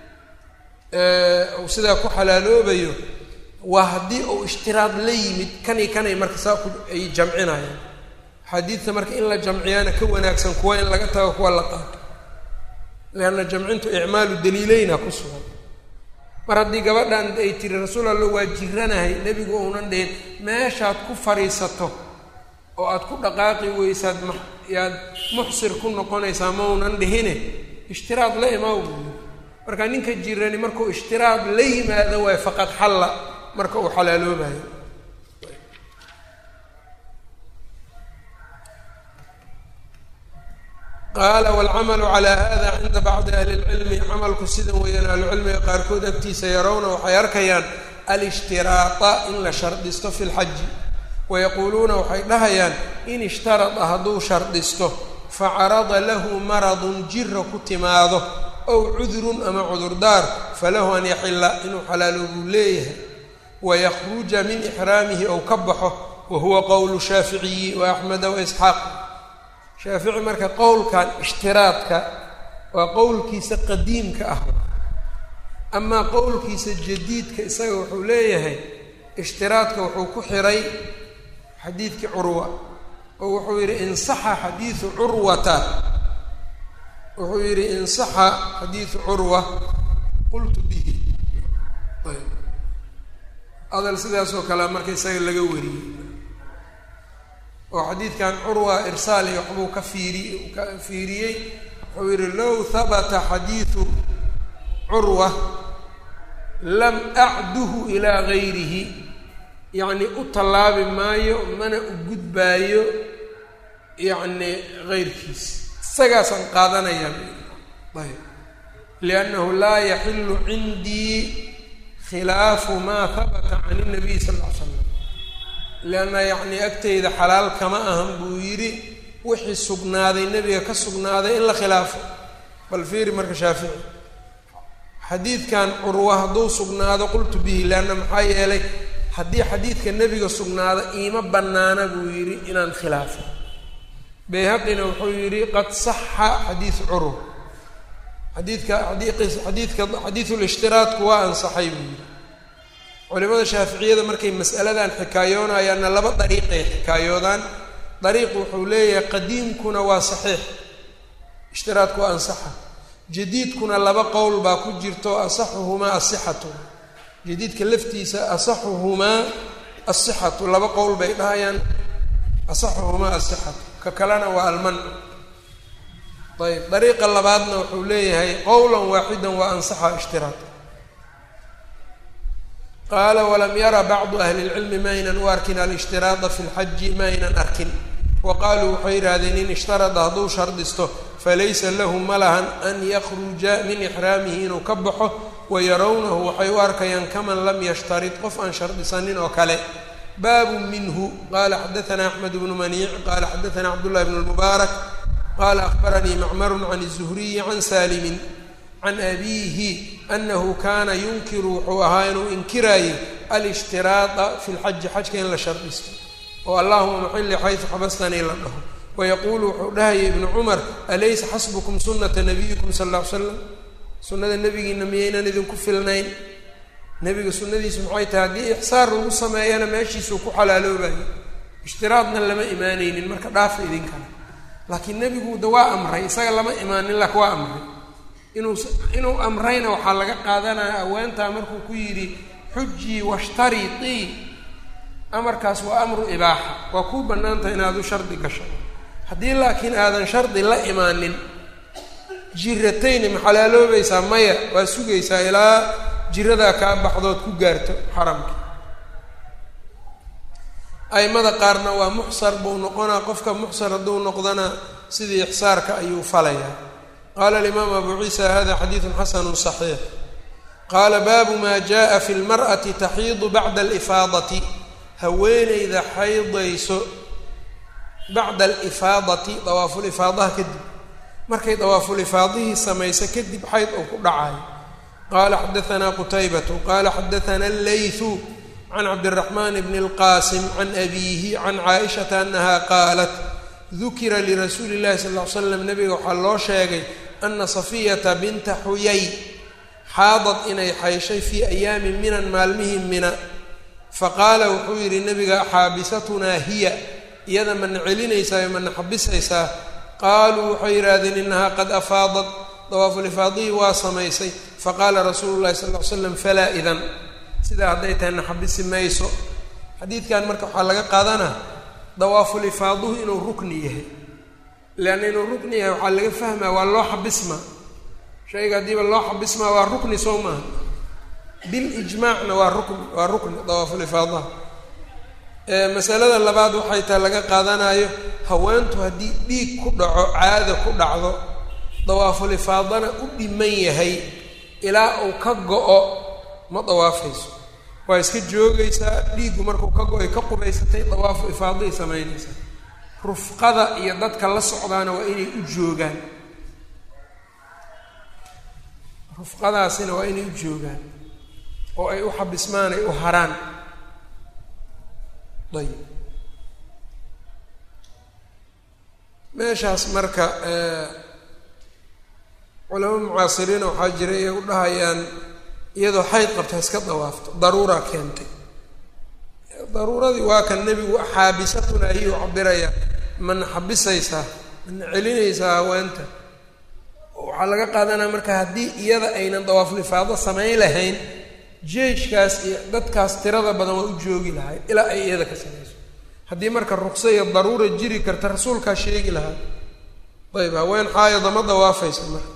uu sidaa ku xalaaloobayo waa haddii uu ishtiraad la yimid kanay marka saa ay jamcinayaan xadiidta marka in la jamciyaana ka wanaagsan kuwa in laga tago kuwa la qaato leanna jamcintu icmaalu daliileyna ku sugan mar haddii gabadhan ay tiri rasuul alla waa jiranahay nebigu uunan dhihin meeshaad ku fadhiisato oo aad ku dhaqaaqi weysaad yaad muxsir ku noqonaysaa ma unan dhihine ishtiraad la imaaw buuli marka ninka jirani markuu ishtiraad la yimaado waay faqad xalla marka uu xalaaloobayo qaala waalcamalu calaa hada cinda bacdi ahli اlcilmi camalku sidan weeyaan ahlucilmiga qaarkood agtiisa yarawna waxay arkayaan alishtiraaطa in la shardhisto fi lxaji wayaquuluuna waxay dhahayaan in ishtarada hadduu shardhisto facarada lahu maradun jira ku timaado ow cudurun ama cudurdaar falahu an yaxila inuu xalaaloobuu leeyahay wayakruja min ixraamihi ou ka baxo wa huwa qowlu shaaficiyi wa axmeda waisxaaq shaafici marka qowlkan ishtiraadka waa qowlkiisa qadiimka ah amaa qowlkiisa jadiidka isaga wuxuu leeyahay ishtiraadka wuxuu ku xiray xadiidkii curwa oo wuxuu yidhi insaxa xadiidu curwata wuxuu yidhi insaxa xadiidu curwa qultu bihi adal sidaasoo kale marka isaga laga wariyey oo xadiidkan curwa irsaali waxbuu ka fiiriyey wuxuu yidhi low habata xadiidu curwa lam acduhu ilaa gayrihi yacni u tallaabi maayo mana u gudbaayo yacni gayrkiis isagaasaan qaadanayaa ayb liannahu laa yaxilu cindii khilaafu maa habata can الnabiy sal ll ly slam leanna yacni agteyda xalaal kama ahan buu yidhi wixii sugnaaday nebiga ka sugnaaday in la khilaafo bal fiiri marka shaafici xadiidkan curwa hadduu sugnaado qultu bihi leanna maxaa yeelay haddii xadiidka nebiga sugnaado iima bannaana buu yidhi inaan khilaafo bayhaqina wuxuu yidhi qad saxa xadiidu curwa xadiidulishhtiraadku waa ansaxay buu yidhi culimada shaaficiyada markay mas'aladan xikaayoonayaanna laba dariiqay xikaayoodaan dariiq wuxuu leeyahay qadiimkuna waa saxiix ishtiraadku waa ansaxa jadiidkuna laba qowl baa ku jirto asaxuhumaa asixatu jadiidka laftiisa asaxuhumaa asixatu laba qowl bay dhahayaan asaxuhumaa asixatu ka kalena waa almancu ayb dariiqa labaadna wuxuu leeyahay qowlan waaxidan waa ansaxa ishtiraad qaala walam yara bacdu ahli lcilmi maynan u arkin alshtiraada fi lxaji maynan arkin wa qaaluu waxay yidhaahdeen in ishtarada hadduu shardisto falaysa lahu malahan an yakruja min ixraamihi inuu ka baxo wayarawnahu waxay u arkayaan kaman lam yashtarid qof aan shardisanin oo kale baabu minhu qala xadaana axmed bnu maniic qala xadaana cabdullahi bn lmubaarak qala akbaranii macmaru can الzuhriyi can salimin can abiihi anahu kana yunkiru wuxuu ahaa inuu inkiraayey alshtiraada fi lxaji xajka in la shardisto oo allahuma maxili xaysu xabastanii la dhaho wayaquulu wuxuu dhahaya ibnu cumar alaysa xasbukum sunata nabiyikum sal lla ly slam sunnada nebigiina miyaynan idinku filnayn nebiga sunnadiisu maxay tahay haddii ixsaar lagu sameeyana meeshiisuu ku xalaaloobayo ishtiraadna lama imaanaynin marka dhaafa idinkale laakiin nebigu da waa amray isaga lama imaanin lak waa amray inuu amrayna waxaa laga qaadanaya awaantaa markuu ku yidhi xujii washtaritii amarkaas waa amru ibaaxa waa kuu bannaantaha inaad u shardi gasho haddii laakiin aadan shardi la imaanin jiratayni ma xalaaloobaysaa maya waa sugaysaa ilaa jiradaa kaa baxdood ku gaarto xaramka aimada qaarna waa muxsar buu noqonaa qofka muxsar hadduu noqdana sidii ixsaarka ayuu falayaa qaala alimaam abu ciisa hada xadiidun xasanu صaxiix qaala baabu maa jaءa fi lmar'ati taxiidu bacda alifaadati haweeneyda xaydayso bacda alifaadati dawaafulifaadaha kadib markay dawaafulifaadihii samayso kadib xayd oo ku dhacayo qaala xadaanaa qutaybatu qaala xadaana allaythu can cabdiraxmaan bni اlqaasim can abiihi can caaishata anaha qaalat dukira lirasuuli اllahi sal ll ly slam nabiga waxaa loo sheegay ana safiyata binta xuyay xaadad inay xayshay fii ayaami minan maalmihii mina faqaala wuxuu yidhi nabiga xaabisatunaa hiya iyada mana celinaysaa o mana xabisaysaa qaaluu waxay yidhaahdeen inahaa qad afaadat dawaafulifaadihii waa samaysay faqaala rasuulu llahi sal ly slam falaa idan sidaa hadday tahay na xabisi mayso xadiidkan marka waxaa laga qaadanaa dawaafulifaaduhu inuu rukni yahay leanna inuu rukni yahay waxaa laga fahmaa waa loo xabismaa shayga haddiiba loo xabismaa waa rukni soo maaha bilijmaacna waa rukni dawaafulifaadaha masalada labaad waxay tahay laga qaadanayo haweentu haddii dhiig ku dhaco caada ku dhacdo dawaafulifaadana u dhiman yahay ilaa uu ka go-o ma dawaafayso waa iska joogaysaa dhiiggu markuu ka go-ay ka qubaysatay dawaafu ifaaday samaynaysaa rufqada iyo dadka la socdaana waa inay u joogaan rufqadaasina waa inay u joogaan oo ay u xabismaan ay u haraan ayb meeshaas marka culamo mucaasiriina waxaa jira iy u dhahayaan iyadoo xayd qabta iska dawaafto daruuraa keentay daruuradii waa kan nebigu xaabisatuna ayuu cabiraya mana xabisaysaa mana celinaysaa haweenta waxaa laga qaadanaya marka haddii iyada aynan dawaafulifaado samayn lahayn jeeshkaas iyo dadkaas tirada badan waa u joogi lahayd ilaa ay iyada ka samayso haddii marka ruqso iyo daruura jiri karta rasuulkaa sheegi lahaa ayb haween xaayada ma dawaafaysa marka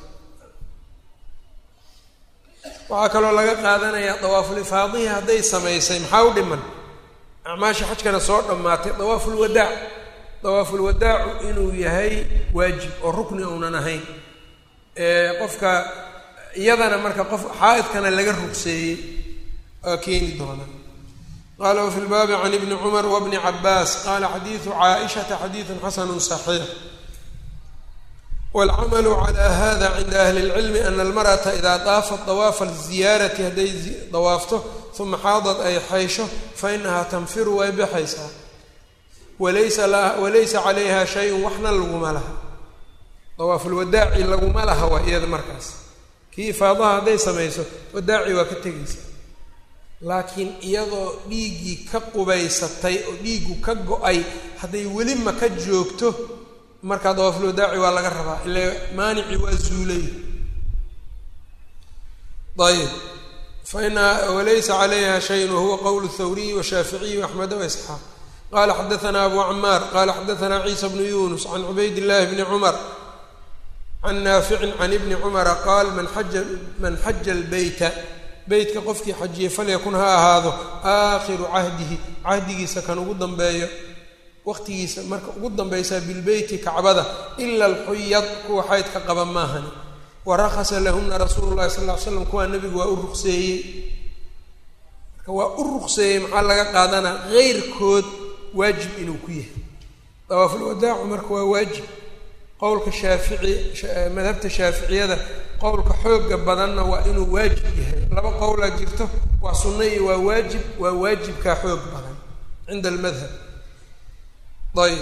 waxaa kaloo laga qaadanayaa dawaafulifaadihii hadday samaysay maxaa u dhiman acmaasha xajkana soo dhammaatay dawaafulwadaac dawaafulwadaacu inuu yahay waajib oo rukni uunan ahayn qofka iyadana marka qof xaa'idkana laga rugseeyey aa keeni doona qaala wafi lbaabi can ibni cumar wabni cabaas qaala xadiidu caaishata xadiidun xasanu صaxiix wاlcamalu calى hada cinda ahli اlcilmi ana almarأata idaa daafat dawaafa الziyaarati hadday dawaafto uma xaadad ay xaysho fainahaa tanfiru way baxaysaa walaysa calayha shayun waxna laguma laha dawaafulwadaaci laguma laha waa iyada markaas kii ifaadaha hadday samayso wadaaci waa ka tegaysa laakiin iyadoo dhiiggii ka qubaysatay oo dhiiggu ka go-ay hadday weli ma ka joogto markaa dawaafulwadaaci waa laga rabaa ile maanicii waa zuulay ayib walaysa calayha shayun wahuwa qowl الthawriyi washaaficiyi وaxmed وaisxaaq qala xadaثna abu camaar qala xadaثna ciisa bnu yunus can cubayd اllahi bni cumar can naaficin can ibni cumara qaal man xaja اlbeyta beytka qofkii xajiyey falyakun ha ahaado aakhiru cahdigiisa kan ugu dambeeyo waqtigiisa marka ugu dambaysaa bilbeyti kacbada ila alxuyad kuwa xaydka qaba maahani warakasa lahuna rasuulu llahi sal ll ly slam kuwaa nebigu waa u ruqseeyey marka waa u ruqseeyey maxaa laga qaadanaa keyrkood waajib inuu ku yahay dawaafulwadaacu marka waa waajib qowlka shaafici madhabta shaaficiyada qowlka xooga badanna waa inuu waajib yahay laba qowlaa jirto waa sunno iyo waa waajibkaa xoog badan cinda almadhab ayb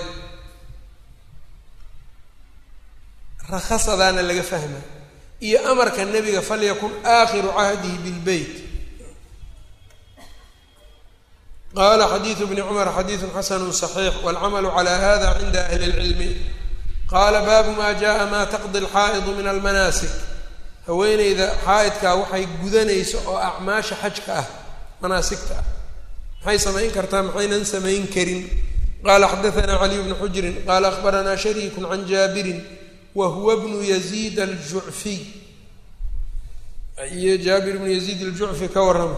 rakasadaana laga fahma iyo amarka nebiga falyakun aakhiru cahdihi bilbeyt qala xadiidu bni cumar xadiidu xasanu صaxiix wاlcamalu calى hada cinda ahli اlcilmi qaala baabu ma jaءa ma taqdi اlxaa'idu min almanaasik haweeneyda xaa'idkaa waxay gudanayso oo acmaasha xajka ah manaasigta ah maxay samayn kartaa maxaynan samayn karin qala xadaثna caliy bnu xujrin qala akhbarana shariiku can jaabirin wa huwa bnu yaziid aljucfiy iyo jaabir bnu yaziid aljucfi ka warrama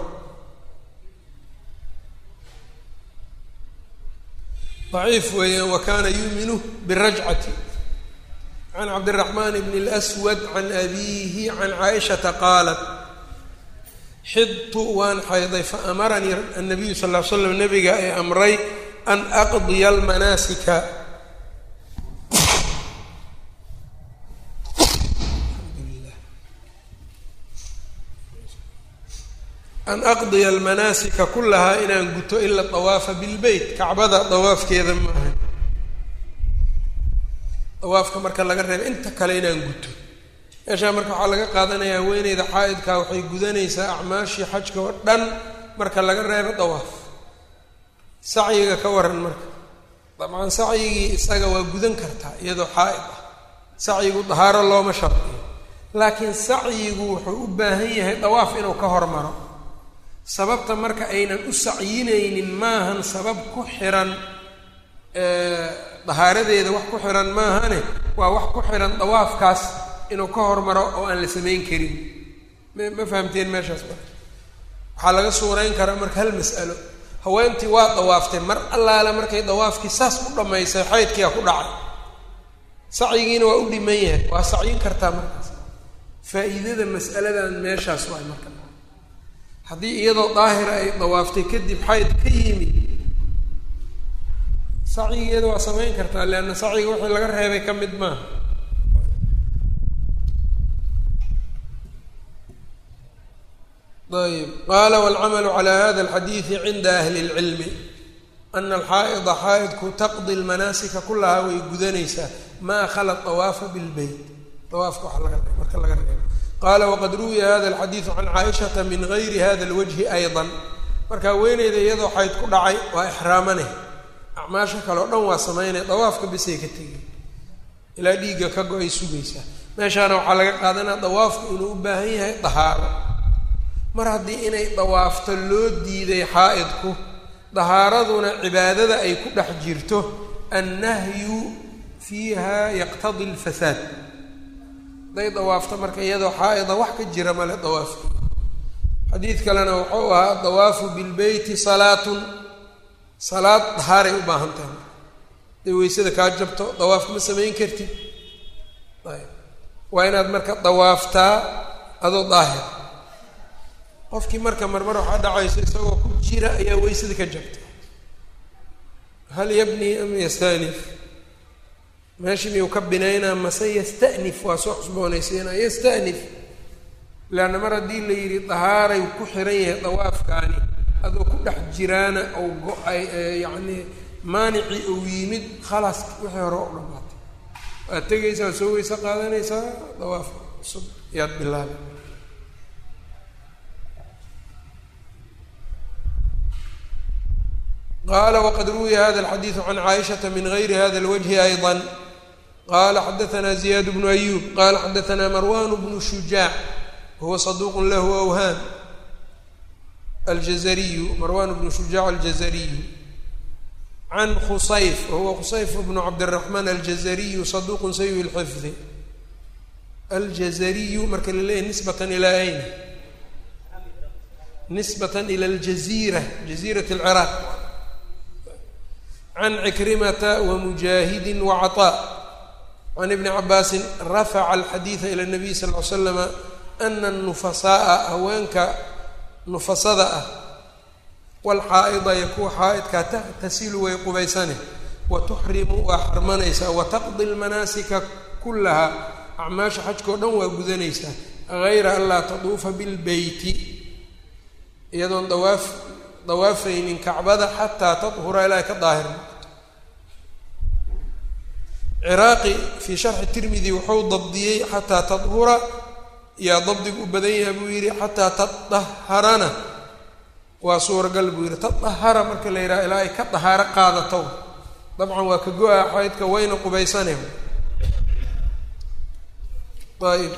ضaciif weeyaan wa kana yuuminu birajcati can cabdالraxman bn اlأswad can abihi can caaishata qaalat xidtu waan xayday faamaranii الnabiyu sal ll ly slam nabiga ee amray an aqdiya almanaasika an aqdiya almanaasika kulahaa inaan guto ila dawaafa bilbeyt kacbada dawaafkeeda maaha dawaafka marka laga reeba inta kale inaan guto meeshaa marka waxaa laga qaadanayaa haweeneyda xaa'idkaa waxay gudanaysaa acmaashii xajka oo dhan marka laga reebo dawaaf sacyiga ka waran marka dabcan sacyigii isaga waa gudan kartaa iyadoo xaa'id ah sacyigu dahaaro looma shardiyo laakiin sacyigu wuxuu u baahan yahay dawaaf inuu ka hormaro sababta marka aynan u sacyinaynin maahan sabab ku xiran dahaaradeeda wax ku xiran maahane waa wax ku xiran dawaafkaas inuu ka hormaro oo aan la samayn karin ma fahamteen meeshaas marka waxaa laga suurayn karaa marka hal mas'alo haweentii waa dawaaftay mar allaale markay dawaafkii saas u dhammaysay xaydkiia ku dhacay sacyigiina waa u dhiman yahay waa sacyin kartaa markaas faa'iidada mas'aladan meeshaas waay marka haddii iyadoo daahira ay dawaaftay kadib xayd ka yimid sacyigeeda waa samayn kartaa leanna sacyiga wixii laga reebay ka mid maaha ayb qaala wاlcamalu calى hada اlxadiidi cinda ahli اlcilmi ana alxaa'ida xaa'idku taqdi اlmanaasika kulahaa way gudanaysaa maa khala dawaafa bilbeyt dawaafka waxa marka laga reebo qaala waqad ruwiya hada alxadiidu can caaishata min gayri hada اlwajhi ayضa marka haweeneyda iyadoo xayd ku dhacay waa ixraamaneh acmaasha kale o dhan waa samaynaya dawaafka bisay ka tegay ilaa dhiigga ka go-ay sugaysaa meeshaana waxaa laga qaadanaya dawaafku inuu u baahan yahay dahaaro mar haddii inay dawaafto loo diiday xaa'idku dahaaraduna cibaadada ay ku dhex jirto annahyu fiiha yaqtadi alfasaad hadday dawaafto marka iyadoo xaa'ida wax ka jira male dawaafki xadiid kalena wuxuu ahaa dawaafu bilbeyti salaatun salaad dahaaray u baahan tahay hadday weysada kaa jabto dawaafka ma samayn kartid ayb waa inaad marka dawaaftaa adoo daahir qofkii marka marmar waxaa dhacayso isagoo ku jira ayaa weysada ka jabtay hal yabni am yastanif meeshii miyuu ka binaynaa mase yastanif waa soo cusboonaysiinaa yastanif leanna mar haddii la yidhi dahaaray ku xiran yahay dawaafkaani adoo ku dhex jiraana ou go-ay yacni maanicii ou yimid khalaas wixii hore u dhamaatay waad tegaysaa waad soo weyse qaadanaysaa dawaaf cusub ayaad bilaabay qala wqad ruwiya hada alxadiidu can caaishata min gayri hada اlwajhi ayضa qala xadaثna ziyaad bnu ayub qala xadaثna marwan bnu shujaac wahuwa saduq lahu awhaam الجزري مروان بن شجاع الجزري عن خصيف وهو خصيف بن عبد الرحمن الجزري صدوق سيء الحفظ. الجزري marka la leeyahay نسبة إلى أين؟ نسبة إلى الجزيرة جزيرة العراق. عن عكرمة ومجاهد وعطاء عن ابن عباس رفع الحديث إلى النبي صلى الله عليه وسلم أن النفساء haweenka nufasada ah والxaa'ida iyo kuwa xaa'idka tasilu way qubaysane watuxrimu waa xarmanaysaa wataqdi lmanaasika kullaha acmaasha xajkao dhan waa gudanaysaa gayra an laa taduufa bilbeyti iyadoon dawaafaynin kacbada xataa tadhura ilaa ka daahir noqoto. ciraaqi fii sharxi tirmidi wuxuu dabdiyey xataa tadhura yaa dabdigu u badan yahay buu yidhi xataa tadaharana waa suuragal buu yidhi tadahara marka la yidhaha ilaa ay ka dahaaro qaadato dabcan waa ka go-a xaydka wayna qubaysaneen. ayb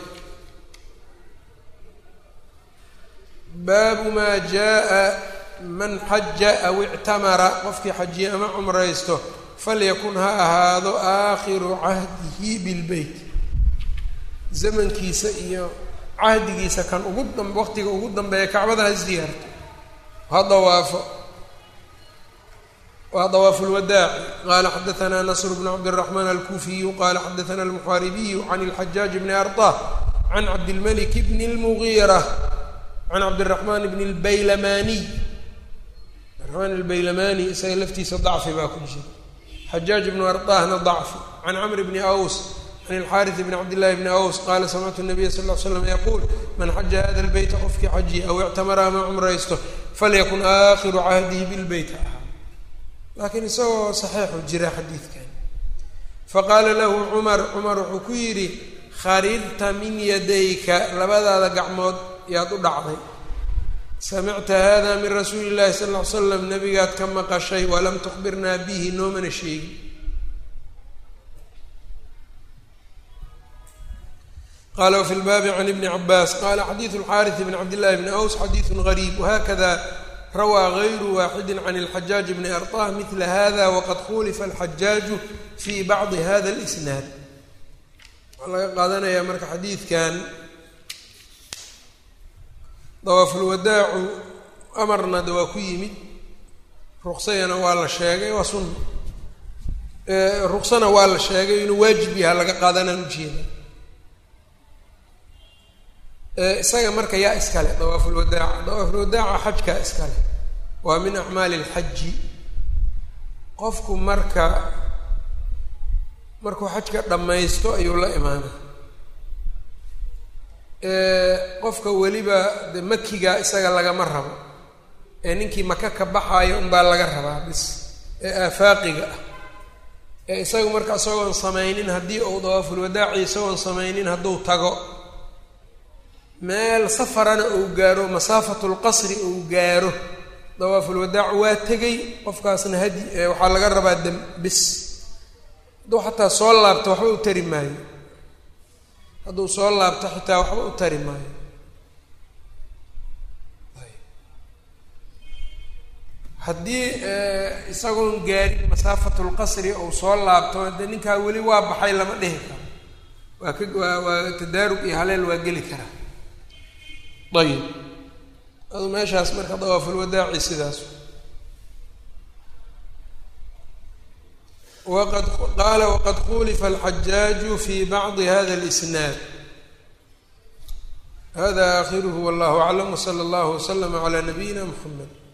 baabu maa jaa man xaja aw ictamara qofkii xajiye ama cumraysto falyakun ha ahaado aakhiru cahdihi bilbeyt zamankiisa iyo cahdigiisa kan waqtiga ugu dambeeya kacbada ha ziyaarto ha dawaafo waa dawaafu lwadaaci. qaala xadaثna nasr bn cabdالرaحman alkufiyu qala xadaثna almuxaaribiyu can اlxajaaj bni arطah can cabdilmalik bn اlmugiira can cabdالرaحman bn اlbaylamaniy. raحman اlbaylamani isaga laftiisa dacfi baa ku jira. xajaaj bnu arطahna dacfi. can cmr bni aws can الxariث bn cabdالlahi bni aws qaala samictu الnabiya sal اه l slam yaquul man xaja hada اlbeyta qofkii xajiya aw ictamara ama cumraysto falyakun aakhiru cahdihi bilbeyt ha ahaa. laakiin isagoo saxiixu jira xadiidkan. faqaala lahu cumar wuxuu ku yidhi kharirta min yadayka labadaada gacmood yaad u dhacday. samicta hada min rasuuli اllahi sal ll ly slam nabigaad ka maqashay walam tukhbirnaa bihi noomana sheegi. qala wfi lbaabi can ibni cabaas qala xadiidu اlxaariث bn cabdillahi bni aws xadiidu gariib wahakada rawaa gayru waaxidi can اlxajaaj bni arطah mila hada waqad khulifa alxajaaju fi bacdi hada اlisnaad. waxaa laga qaadanayaa marka xadiidkan dawaafulwadaacu amarna de waa ku yimid ruqsayana waa la sheegay waa sunna ruqsana waa la sheegay inuu waajib yaha laga qaadanaan ujeeda. isaga marka yaa iskale dawaafulwadaaca dawaafulwadaaca xajkaa iskale waa min acmaali اlxaji. qofku markuu xajka dhammaysto ayuu la imaana. qofka weliba de makiga isaga lagama rabo ee ninkii maka ka baxaayo unbaa laga rabaa bis ee aafaaqiga ah ee isagu marka isagoon samaynin haddii uu dawaafulwadaaci isagoon samaynin hadduu tago meel safarana uu gaaro masaafatu lqasri uu gaaro dawaafulwadaac waa tegay qofkaasna waxaa laga rabaa dam bis hadduu xataa soo laabto waxba u tari maayo hadduu soo laabto xitaa waxba u tari maayo. haddii isagoon gaarin masaafatu lqasri uu soo laabto dee ninkaa weli waa baxay lama dhihi karo waa tadaarug iyo haleel waa geli karaa. ayib adu meeshaas marka dawaafulwadaaci sidaas. qaala waqad khulifa alxajaaju fi bacdi hada اlisnaad. hada aakhiruhu wallahu aclam wsala allahu waslama calaa nabiyina mxamed.